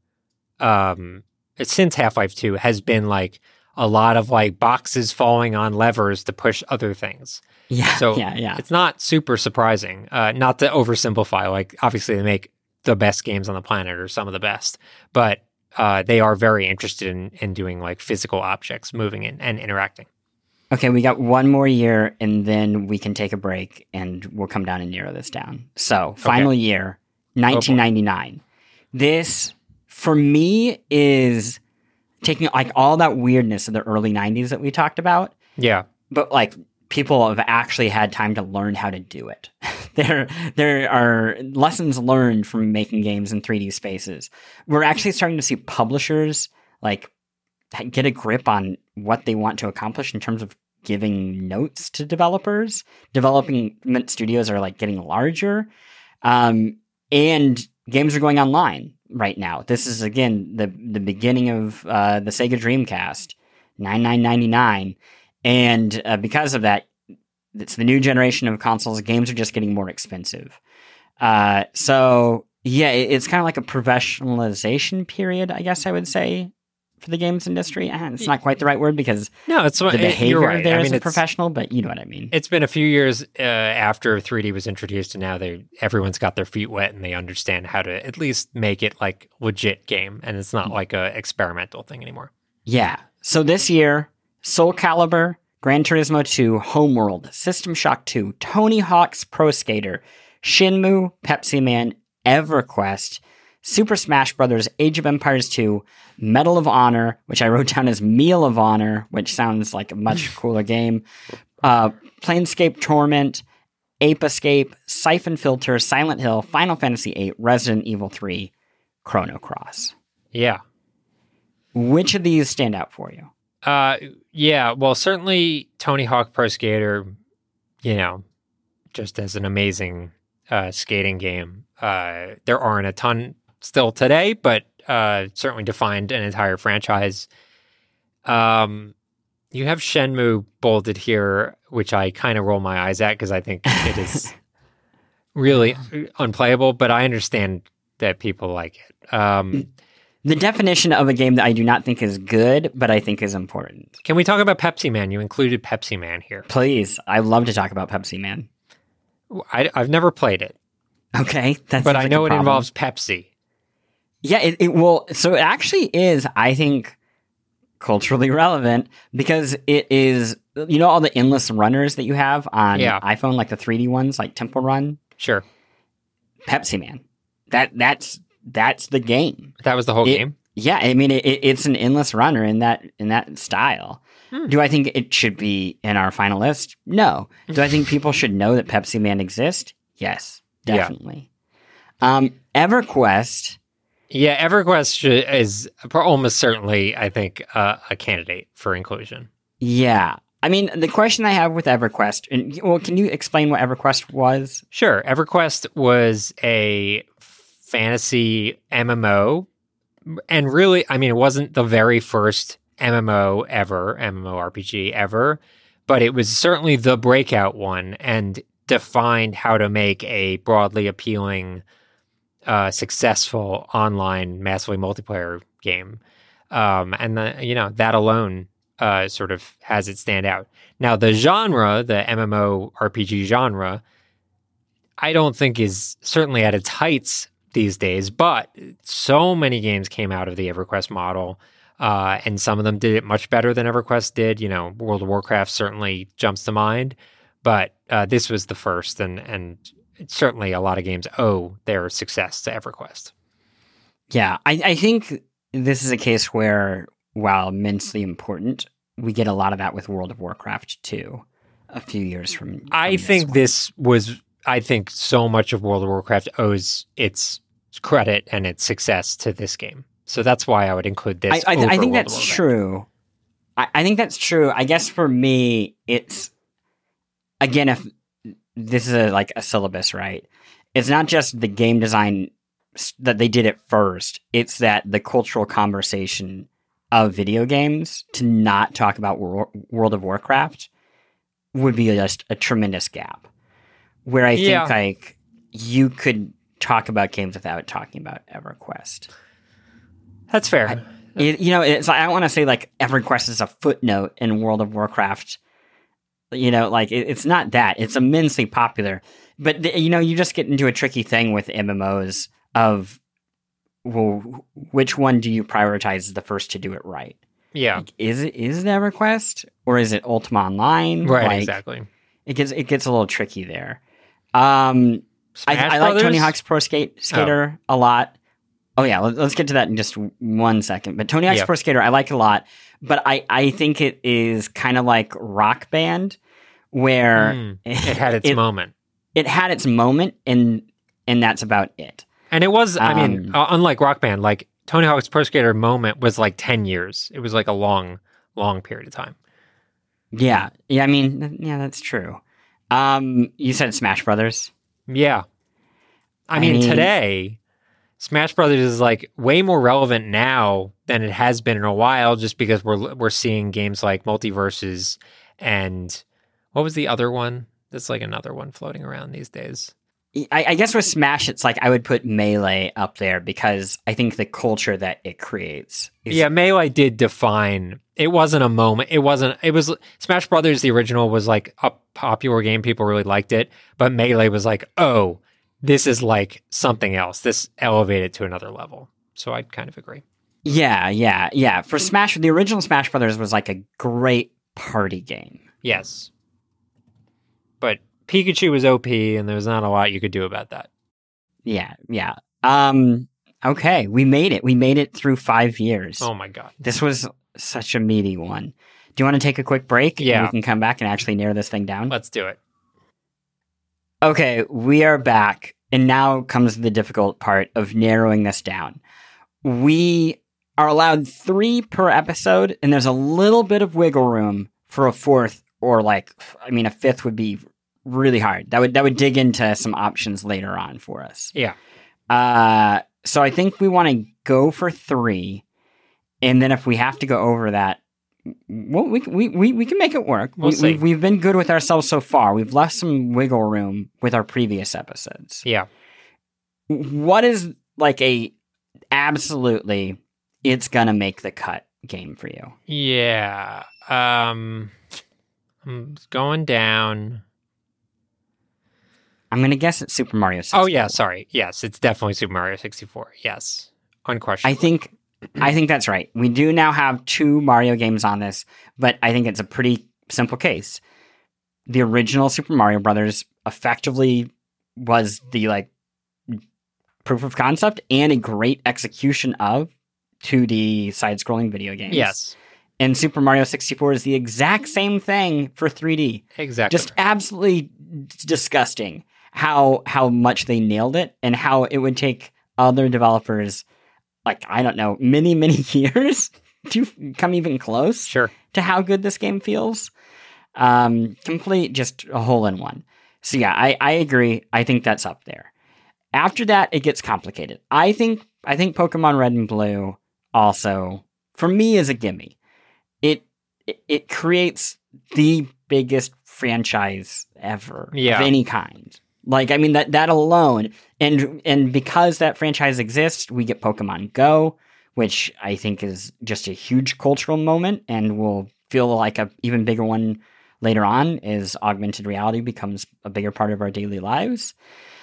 um, since Half-Life two has been like a lot of like boxes falling on levers to push other things. Yeah, So yeah, yeah. it's not super surprising. Uh, not to oversimplify. Like obviously they make the best games on the planet or some of the best, but uh, they are very interested in in doing like physical objects moving in and interacting. Okay, we got one more year, and then we can take a break, and we'll come down and narrow this down. So, final year, nineteen ninety-nine. This, for me, is taking like all that weirdness of the early nineties that we talked about, Yeah. but like people have actually had time to learn how to do it. there, there are lessons learned from making games in three D spaces. We're actually starting to see publishers like get a grip on what they want to accomplish in terms of giving notes to developers. Development studios are like getting larger, um, and games are going online right now. This is again the the beginning of uh, the Sega Dreamcast, ninety-nine ninety-nine, and uh, because of that, it's the new generation of consoles. Games are just getting more expensive. Uh, so yeah, it, it's kind of like a professionalization period, I guess I would say, for the games industry. Uh, It's not quite the right word because No, it's the it- behavior you're right. there I is mean, a it's, professional, but you know what I mean. it's been a few years uh, after three D was introduced, and now they everyone's got their feet wet and they understand how to at least make it like legit game, and it's not like a experimental thing anymore. Yeah. So this year, Soul Calibur, Gran Turismo two, Homeworld, System Shock two, Tony Hawk's Pro Skater, Shenmue, Pepsi Man, EverQuest, Super Smash Bros., Age of Empires two, Medal of Honor, which I wrote down as Meal of Honor, which sounds like a much cooler game, uh, Planescape Torment, Ape Escape, Siphon Filter, Silent Hill, Final Fantasy eight, Resident Evil three, Chrono Cross. Yeah. Which of these stand out for you? Uh, yeah, well, certainly Tony Hawk Pro Skater, you know, just as an amazing uh, skating game. Uh, there aren't a ton still today, but uh, certainly defined an entire franchise. Um, you have Shenmue bolded here, which I kind of roll my eyes at because I think it is really unplayable, but I understand that people like it. Um, the definition of a game that I do not think is good, but I think is important. Can we talk about Pepsi Man? You included Pepsi Man here. Please. I love to talk about Pepsi Man. I, I've never played it. Okay. That but I like know it involves Pepsi. Yeah, it, it will. So it actually is, I think, culturally relevant because it is, you know, all the endless runners that you have on yeah. iPhone, like the three D ones, like Temple Run? Sure. Pepsi Man. That That's that's the game. That was the whole it, game? Yeah, I mean, it, it's an endless runner in that in that style. Hmm. Do I think it should be in our final list? No. Do I think people should know that Pepsi Man exists? Yes, definitely. Yeah. Um, EverQuest. Yeah, EverQuest should, is almost certainly, I think, uh, a candidate for inclusion. Yeah. I mean, the question I have with EverQuest, and well, can you explain what EverQuest was? Sure. EverQuest was a fantasy M M O, and really, I mean, it wasn't the very first M M O ever, MMORPG ever, but it was certainly the breakout one and defined how to make a broadly appealing, uh, successful online massively multiplayer game. Um, and the, you know, that alone uh, sort of has it stand out. Now, the genre, the MMORPG genre, I don't think is certainly at its heights these days, but so many games came out of the EverQuest model, uh, and some of them did it much better than EverQuest did. You know, World of Warcraft certainly jumps to mind, but uh, this was the first, and and certainly a lot of games owe their success to EverQuest. Yeah, I, I think this is a case where, while immensely important, we get a lot of that with World of Warcraft too, a few years from, from I this think one. this was... I think so much of World of Warcraft owes its credit and its success to this game. So that's why I would include this. I, I, over I think World that's of Warcraft. true. I, I think that's true. I guess for me, it's, again, if this is a, like a syllabus, right? It's not just the game design that they did it first. It's that the cultural conversation of video games to not talk about Wor- World of Warcraft would be just a tremendous gap. Where I think Yeah. like you could talk about games without talking about EverQuest. That's fair. I, it, you know, it's I don't want to say like EverQuest is a footnote in World of Warcraft. You know, like it, it's not that. It's immensely popular, but the, you know, you just get into a tricky thing with M M Os of, well, which one do you prioritize as the first to do it right? Yeah. Like, is it is it EverQuest or is it Ultima Online? Right. Like, exactly. It gets it gets a little tricky there. Um, I, I like Tony Hawk's Pro Skate Skater oh. a lot. Oh yeah, let, let's get to that in just one second. But Tony Hawk's yep. Pro Skater, I like a lot. But I, I think it is kind of like Rock Band, where mm, it had its it, moment. It had its moment, and and that's about it. And it was, um, I mean, uh, unlike Rock Band, like Tony Hawk's Pro Skater moment was like ten years. It was like a long, long period of time. Yeah, yeah. I mean, yeah, that's true. Um, you said Smash Brothers. Yeah. I, I mean, mean, today, Smash Brothers is like way more relevant now than it has been in a while, just because we're we're seeing games like Multiverses and what was the other one? There's like another one floating around these days. I, I guess with Smash, it's like I would put Melee up there because I think the culture that it creates. Is... Yeah, Melee did define. It wasn't a moment. It wasn't. It was Smash Brothers. The original was like a popular game. People really liked it, but Melee was like, oh, this is like something else. This elevated to another level. So I kind of agree. Yeah, yeah, yeah. For Smash, the original Smash Brothers was like a great party game. Yes, but Pikachu was O P, and there was not a lot you could do about that. Yeah, yeah. Um, okay, we made it. We made it through five years. Oh my god. This was such a meaty one. Do you want to take a quick break? Yeah. And we can come back and actually narrow this thing down? Let's do it. Okay, we are back, and now comes the difficult part of narrowing this down. We are allowed three per episode, and there's a little bit of wiggle room for a fourth, or like, I mean, a fifth would be really hard. That would that would dig into some options later on for us. Yeah. Uh, So I think we want to go for three, and then if we have to go over that, well, we we we, we can make it work. We'll we, see. We've, we've been good with ourselves so far. We've left some wiggle room with our previous episodes. Yeah. What is like a absolutely it's gonna make the cut game for you? Yeah. Um, I'm going down. I'm gonna guess it's Super Mario sixty-four. Oh yeah, sorry. Yes, it's definitely Super Mario sixty-four. Yes, unquestionably. I think I think that's right. We do now have two Mario games on this, but I think it's a pretty simple case. The original Super Mario Brothers effectively was the like proof of concept and a great execution of two D side-scrolling video games. Yes. And Super Mario sixty-four is the exact same thing for three D. Exactly. Just absolutely disgusting how how much they nailed it and how it would take other developers, like, I don't know, many, many years to come even close Sure. to how good this game feels. Um, complete, just a hole in one. So yeah, I, I agree. I think that's up there. After that, it gets complicated. I think I think Pokemon Red and Blue also, for me, is a gimme. It it, it creates the biggest franchise ever Yeah. of any kind. Like, I mean, that that alone, and and because that franchise exists, we get Pokemon Go, which I think is just a huge cultural moment, and will feel like a even bigger one later on as augmented reality becomes a bigger part of our daily lives.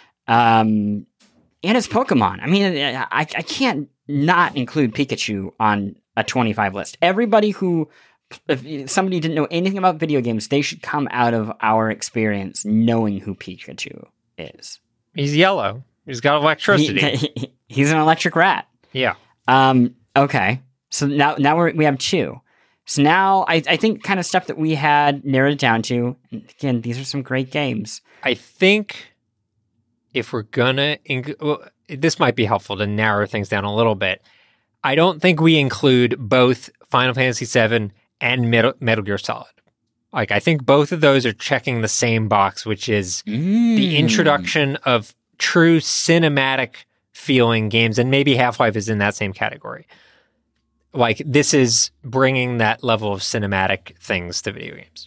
Um, and it's Pokemon. I mean, I, I can't not include Pikachu on a twenty-five list. Everybody who, if somebody didn't know anything about video games, they should come out of our experience knowing who Pikachu is. He's yellow. He's got electricity. He, he- he's an electric rat. yeah. Um, okay. So now, now we're, we have two. So now I, I think kind of stuff that we had narrowed it down to, and again, these are some great games. I think if we're gonna, inc- well, this might be helpful to narrow things down a little bit. I don't think we include both Final Fantasy seven and Metal, Metal Gear Solid. Like, I think both of those are checking the same box, which is the introduction of true cinematic feeling games, and maybe Half-Life is in that same category. Like, this is bringing that level of cinematic things to video games.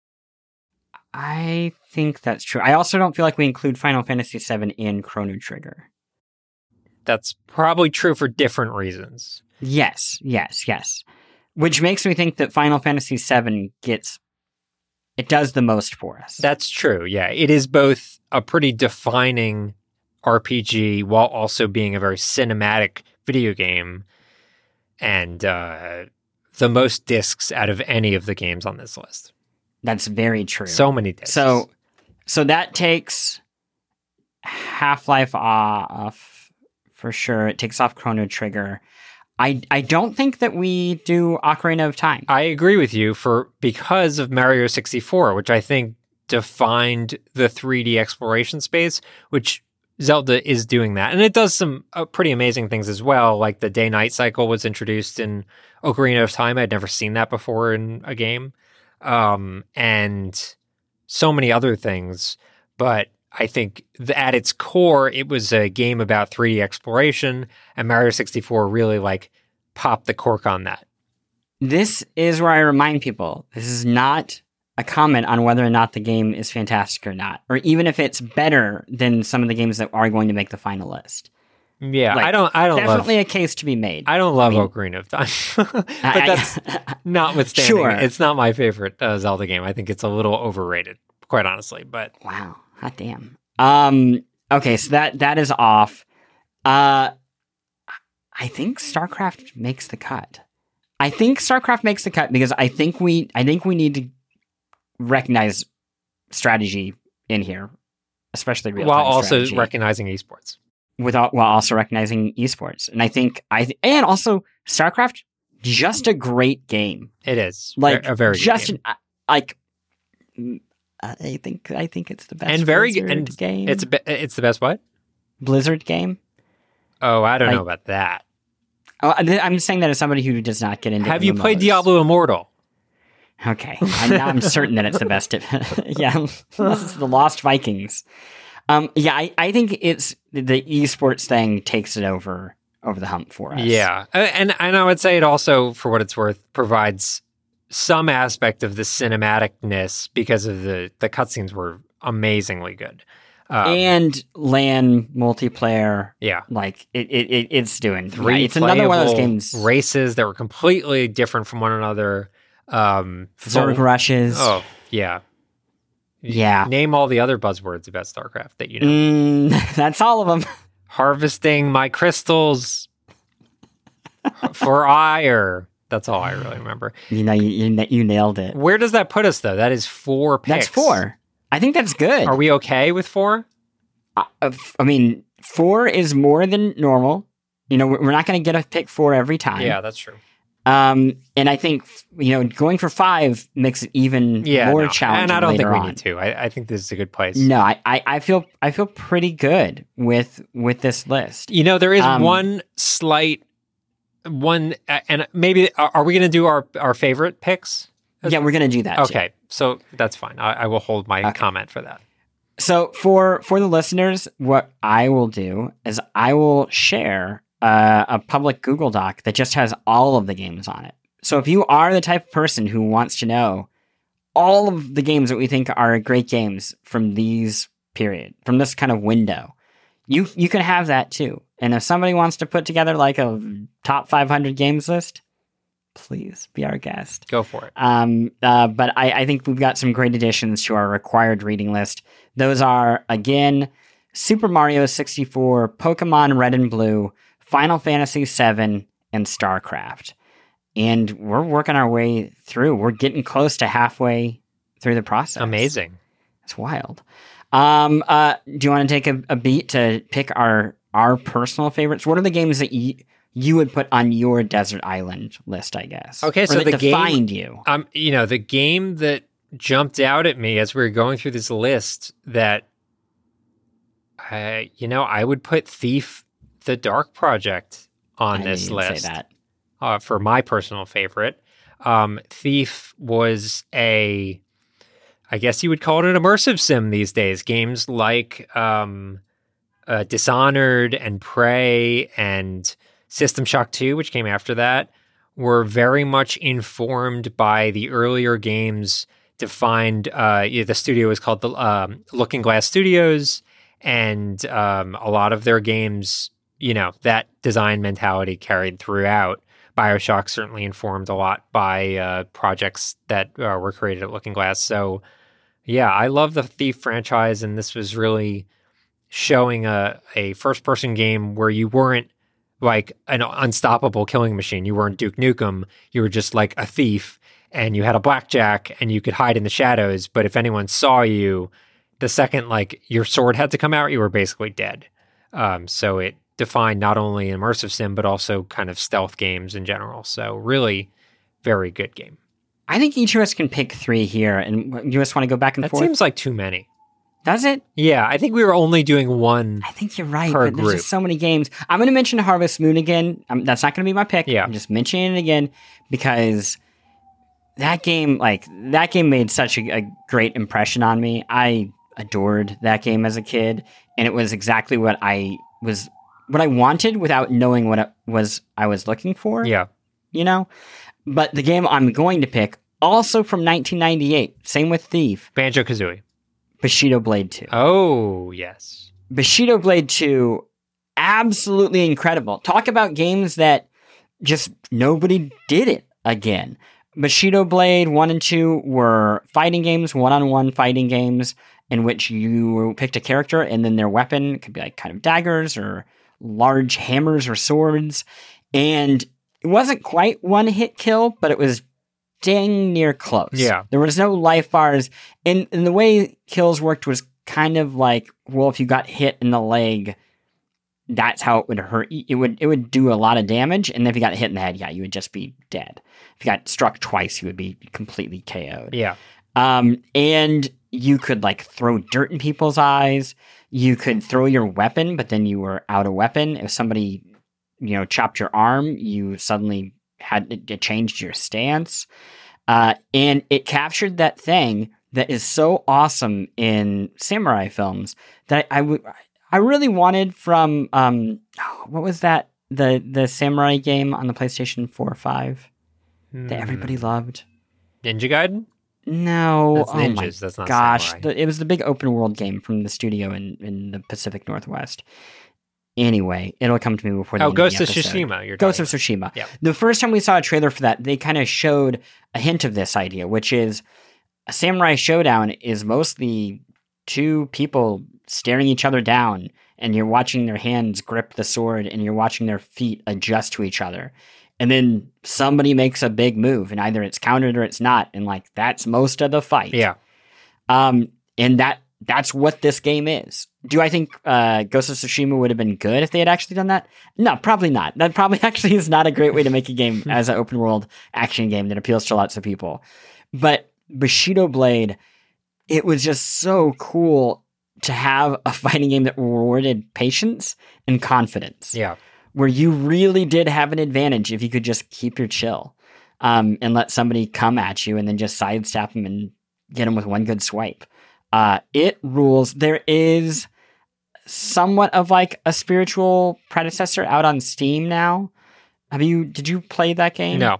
I think that's true. I also don't feel like we include Final Fantasy seven in Chrono Trigger. That's probably true for different reasons. Yes, yes, yes. Which makes me think that Final Fantasy seven gets... It does the most for us. That's true, yeah. It is both a pretty defining R P G while also being a very cinematic video game, and uh, the most discs out of any of the games on this list. That's very true. So many discs. So, so that takes Half-Life off for sure. It takes off Chrono Trigger. I I don't think that we do Ocarina of Time. I agree with you for because of Mario sixty-four, which I think defined the three D exploration space, which Zelda is doing that. And it does some uh, pretty amazing things as well, like the day-night cycle was introduced in Ocarina of Time. I'd never seen that before in a game. Um, and so many other things. But I think th- at its core, it was a game about three D exploration, and Mario sixty-four really like popped the cork on that. This is where I remind people, this is not a comment on whether or not the game is fantastic or not, or even if it's better than some of the games that are going to make the final list. Yeah, Like, I don't. I don't Definitely love. a case to be made. I don't love I mean- Ocarina of Time, but I- that's notwithstanding. Sure. It's not my favorite uh, Zelda game. I think it's a little overrated, quite honestly. But Wow, hot damn. Um. Okay, so that that is off. Uh, I think StarCraft makes the cut. I think StarCraft makes the cut because I think we I think we need to recognize strategy in here, especially real while time also strategy, recognizing esports. without while also recognizing esports. And I think I th- and also StarCraft, just a great game. It is Like a very just good game. an, like. mm, I think I think it's the best And very Blizzard and game. It's be- it's the best what? Blizzard game. Oh, I don't know Like- about that. Oh, I- I'm saying that as somebody who does not get into. Have you played M M Os. Diablo Immortal? Okay, I, now I'm certain that it's the best. Of, yeah, unless it's the Lost Vikings. Um, yeah, I, I think it's the esports thing takes it over over the hump for us. Yeah, and and I would say it also, for what it's worth, provides some aspect of the cinematicness because of the the cutscenes were amazingly good. Um, and LAN multiplayer, yeah, like it, it, it it's doing three. Yeah, it's another one of those playable games. Races that were completely different from one another. Um, Zerg full- rushes. Oh yeah, Yeah. Name all the other buzzwords about StarCraft that you know. Mm, that's all of them. Harvesting my crystals for ire. That's all I really remember. You know, you, you you nailed it. Where does that put us, though? That is four picks. That's four. I think that's good. Are we okay with four? Uh, I mean, four is more than normal. You know, we're not going to get a pick four every time. Yeah, that's true. Um, and I think, you know, going for five makes it even Yeah, more no. challenging. And I don't think we on. need to. I, I think this is a good place. No, I, I, I feel I feel pretty good with with this list. You know, there is Um, one slight one, uh, and maybe are, are we going to do our our favorite picks? Yeah, we're gonna do that. too. Okay, so that's fine. I, I will hold my Okay. comment for that. So for for the listeners, what I will do is I will share uh, a public Google Doc that just has all of the games on it. So if you are the type of person who wants to know all of the games that we think are great games from these period, from this kind of window, you you can have that too. And if somebody wants to put together like a top five hundred games list, please be our guest. Go for it. Um, uh, but I, I think we've got some great additions to our required reading list. Those are, again, Super Mario sixty-four, Pokemon Red and Blue, Final Fantasy seven, and StarCraft. And we're working our way through. We're getting close to halfway through the process. Amazing. It's wild. Um, uh, do you want to take a, a beat to pick our our personal favorites? What are the games that you you would put on your desert island list, I guess? Okay, or so that the game- defined you. Um, you know, the game that jumped out at me as we were going through this list that, I, you know, I would put Thief: The Dark Project on I knew this you'd list say that. Uh, for my personal favorite. Um, Thief was a, I guess you would call it an immersive sim these days. Games like um, uh, Dishonored and Prey and System Shock two, which came after that, were very much informed by the earlier games defined. Uh, yeah, the studio was called the um, Looking Glass Studios, and um, a lot of their games, you know, that design mentality carried throughout. BioShock certainly informed a lot by uh, projects that uh, were created at Looking Glass. So, yeah, I love the Thief franchise, and this was really showing a, a first-person game where you weren't like an unstoppable killing machine. You weren't Duke Nukem. You were just like a thief, and you had a blackjack, and you could hide in the shadows. But if anyone saw you, the second like your sword had to come out, you were basically dead. Um, so it defined not only immersive sim, but also kind of stealth games in general. So really very good game. I think each of us can pick three here, and you just want to go back and That forth? seems like too many. Does it? Yeah, I think we were only doing one. I think you're right, Per but there's group. just so many games. I'm going to mention Harvest Moon again. Um, that's not going to be my pick. Yeah. I'm just mentioning it again because that game, like, that game made such a, a great impression on me. I adored that game as a kid, and it was exactly what I was, what I wanted without knowing what it was I was looking for. Yeah. You know? But the game I'm going to pick, also from nineteen ninety-eight, same with Thief, Banjo-Kazooie. Bushido Blade two. Oh, yes. Bushido Blade two, absolutely incredible. Talk about games that just nobody did it again. Bushido Blade one and two were fighting games, one-on-one fighting games, in which you picked a character and then their weapon could be like kind of daggers or large hammers or swords. And it wasn't quite one hit kill, but it was dang near close. Yeah. There was no life bars. And, and the way kills worked was kind of like, well, if you got hit in the leg, that's how it would hurt. It would it would do a lot of damage. And if you got hit in the head, yeah, you would just be dead. If you got struck twice, you would be completely K O'd. Yeah. Um, and you could like throw dirt in people's eyes. You could throw your weapon, but then you were out of weapon. If somebody, you know, chopped your arm, you suddenly had it changed your stance. Uh, and it captured that thing that is so awesome in samurai films that I, I would I really wanted from um what was that the the samurai game on the PlayStation four or five Hmm. that everybody loved? Ninja Gaiden? No, That's oh my ninjas. That's not gosh, samurai. the, it was the big open world game from the studio in, in the Pacific Northwest. Anyway, it'll come to me before the Oh, end Ghost of of the episode. Tsushima. You're Ghost of talking Tsushima. Yeah. The first time we saw a trailer for that, they kind of showed a hint of this idea, which is a samurai showdown is mostly two people staring each other down, and you're watching their hands grip the sword, and you're watching their feet adjust to each other. And then somebody makes a big move, and either it's countered or it's not, and like that's most of the fight. Yeah. Um, and that that's what this game is. Do I think uh, Ghost of Tsushima would have been good if they had actually done that? No, probably not. That probably actually is not a great way to make a game as an open world action game that appeals to lots of people. But Bushido Blade, it was just so cool to have a fighting game that rewarded patience and confidence. Yeah. Where you really did have an advantage if you could just keep your chill um, and let somebody come at you and then just sidestep them and get them with one good swipe. Uh, it rules. There is somewhat of like a spiritual predecessor out on Steam now. Have you? Did you play that game? No.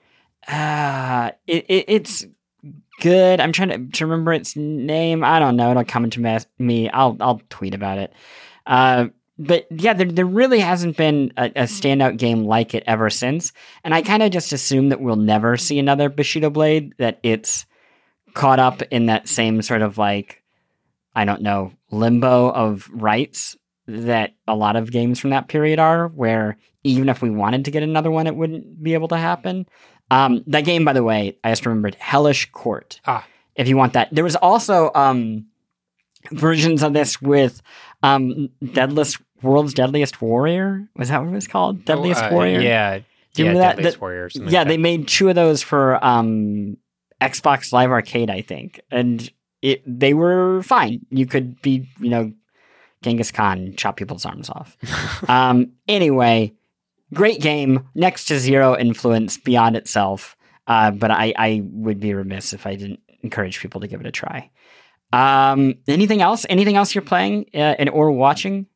Uh, it, it it's good. I'm trying to, to remember its name. I don't know. It'll come into me. I'll I'll tweet about it. Uh, but yeah, there there really hasn't been a, a standout game like it ever since. And I kind of just assume that we'll never see another Bushido Blade. That it's caught up in that same sort of like, I don't know, limbo of rights that a lot of games from that period are, where even if we wanted to get another one, it wouldn't be able to happen. Um, that game, by the way, I just remembered, Hellish Court. Ah. If you want that. There was also um, versions of this with um, Deadliest, World's Deadliest Warrior. Was that what it was called? Deadliest Oh, uh, Warrior? Yeah. Do you yeah, remember that? Deadliest That- Warrior. or something Yeah, like they that. made two of those for um, Xbox Live Arcade, I think. And it they were fine. You could be, you know, Genghis Khan, chop people's arms off. um, anyway, great game. Next to zero influence beyond itself. Uh, but I, I would be remiss if I didn't encourage people to give it a try. Um, anything else? Anything else you're playing uh, and or watching?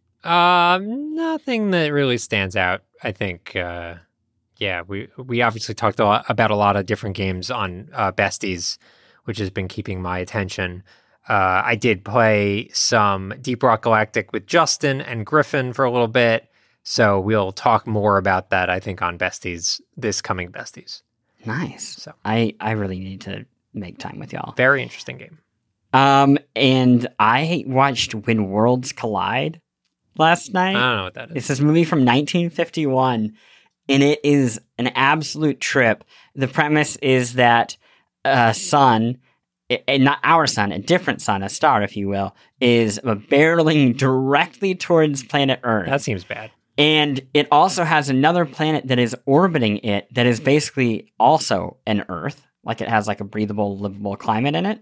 Um, nothing that really stands out. I think, uh, yeah, we we obviously talked a lot about a lot of different games on uh, Besties, which has been keeping my attention. Uh, I did play some Deep Rock Galactic with Justin and Griffin for a little bit, so we'll talk more about that, I think, on Besties, this coming Besties. Nice. So. I, I really need to make time with y'all. Very interesting game. Um, and I watched When Worlds Collide last night. I don't know what that is. It's this movie from nineteen fifty-one, and it is an absolute trip. The premise is that a sun, a, not our sun, a different sun, a star, if you will, is barreling directly towards planet Earth. That seems bad. And it also has another planet that is orbiting it that is basically also an Earth. Like it has like a breathable, livable climate in it.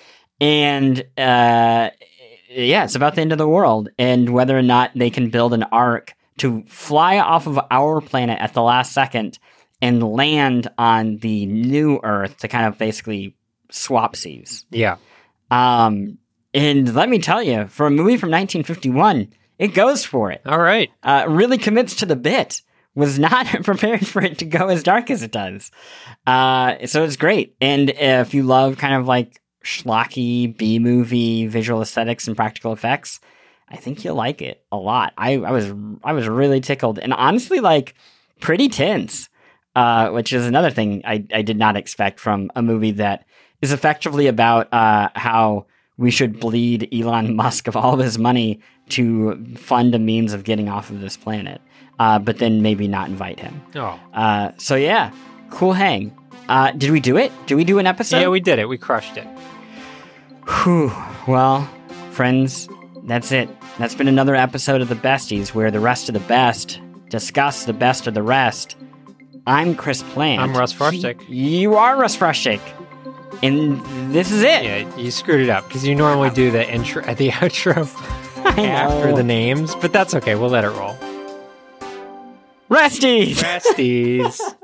And uh, yeah, it's about the end of the world and whether or not they can build an ark to fly off of our planet at the last second and land on the new Earth to kind of basically swap seas. Yeah. Um, and let me tell you, for a movie from nineteen fifty-one, it goes for it. All right. Uh, really commits to the bit. Was not prepared for it to go as dark as it does. Uh, so it's great. And if you love kind of like schlocky B-movie visual aesthetics and practical effects, I think you'll like it a lot. I, I was I was really tickled. And honestly, like, pretty tense, uh, which is another thing I, I did not expect from a movie that is effectively about uh, how we should bleed Elon Musk of all of his money to fund a means of getting off of this planet, uh, but then maybe not invite him. Oh. Uh, so yeah, cool hang. Uh, did we do it? Did we do an episode? Yeah, we did it. We crushed it. Whew. Well, friends, that's it. That's been another episode of The Besties, where the rest of the best discuss the best of the rest. I'm Chris Plant. I'm Russ Frushtick. You are Russ Frushtick. And this is it. Yeah, you screwed it up because you normally do the intro, the outro after the names, but that's okay. We'll let it roll. Resties! Resties.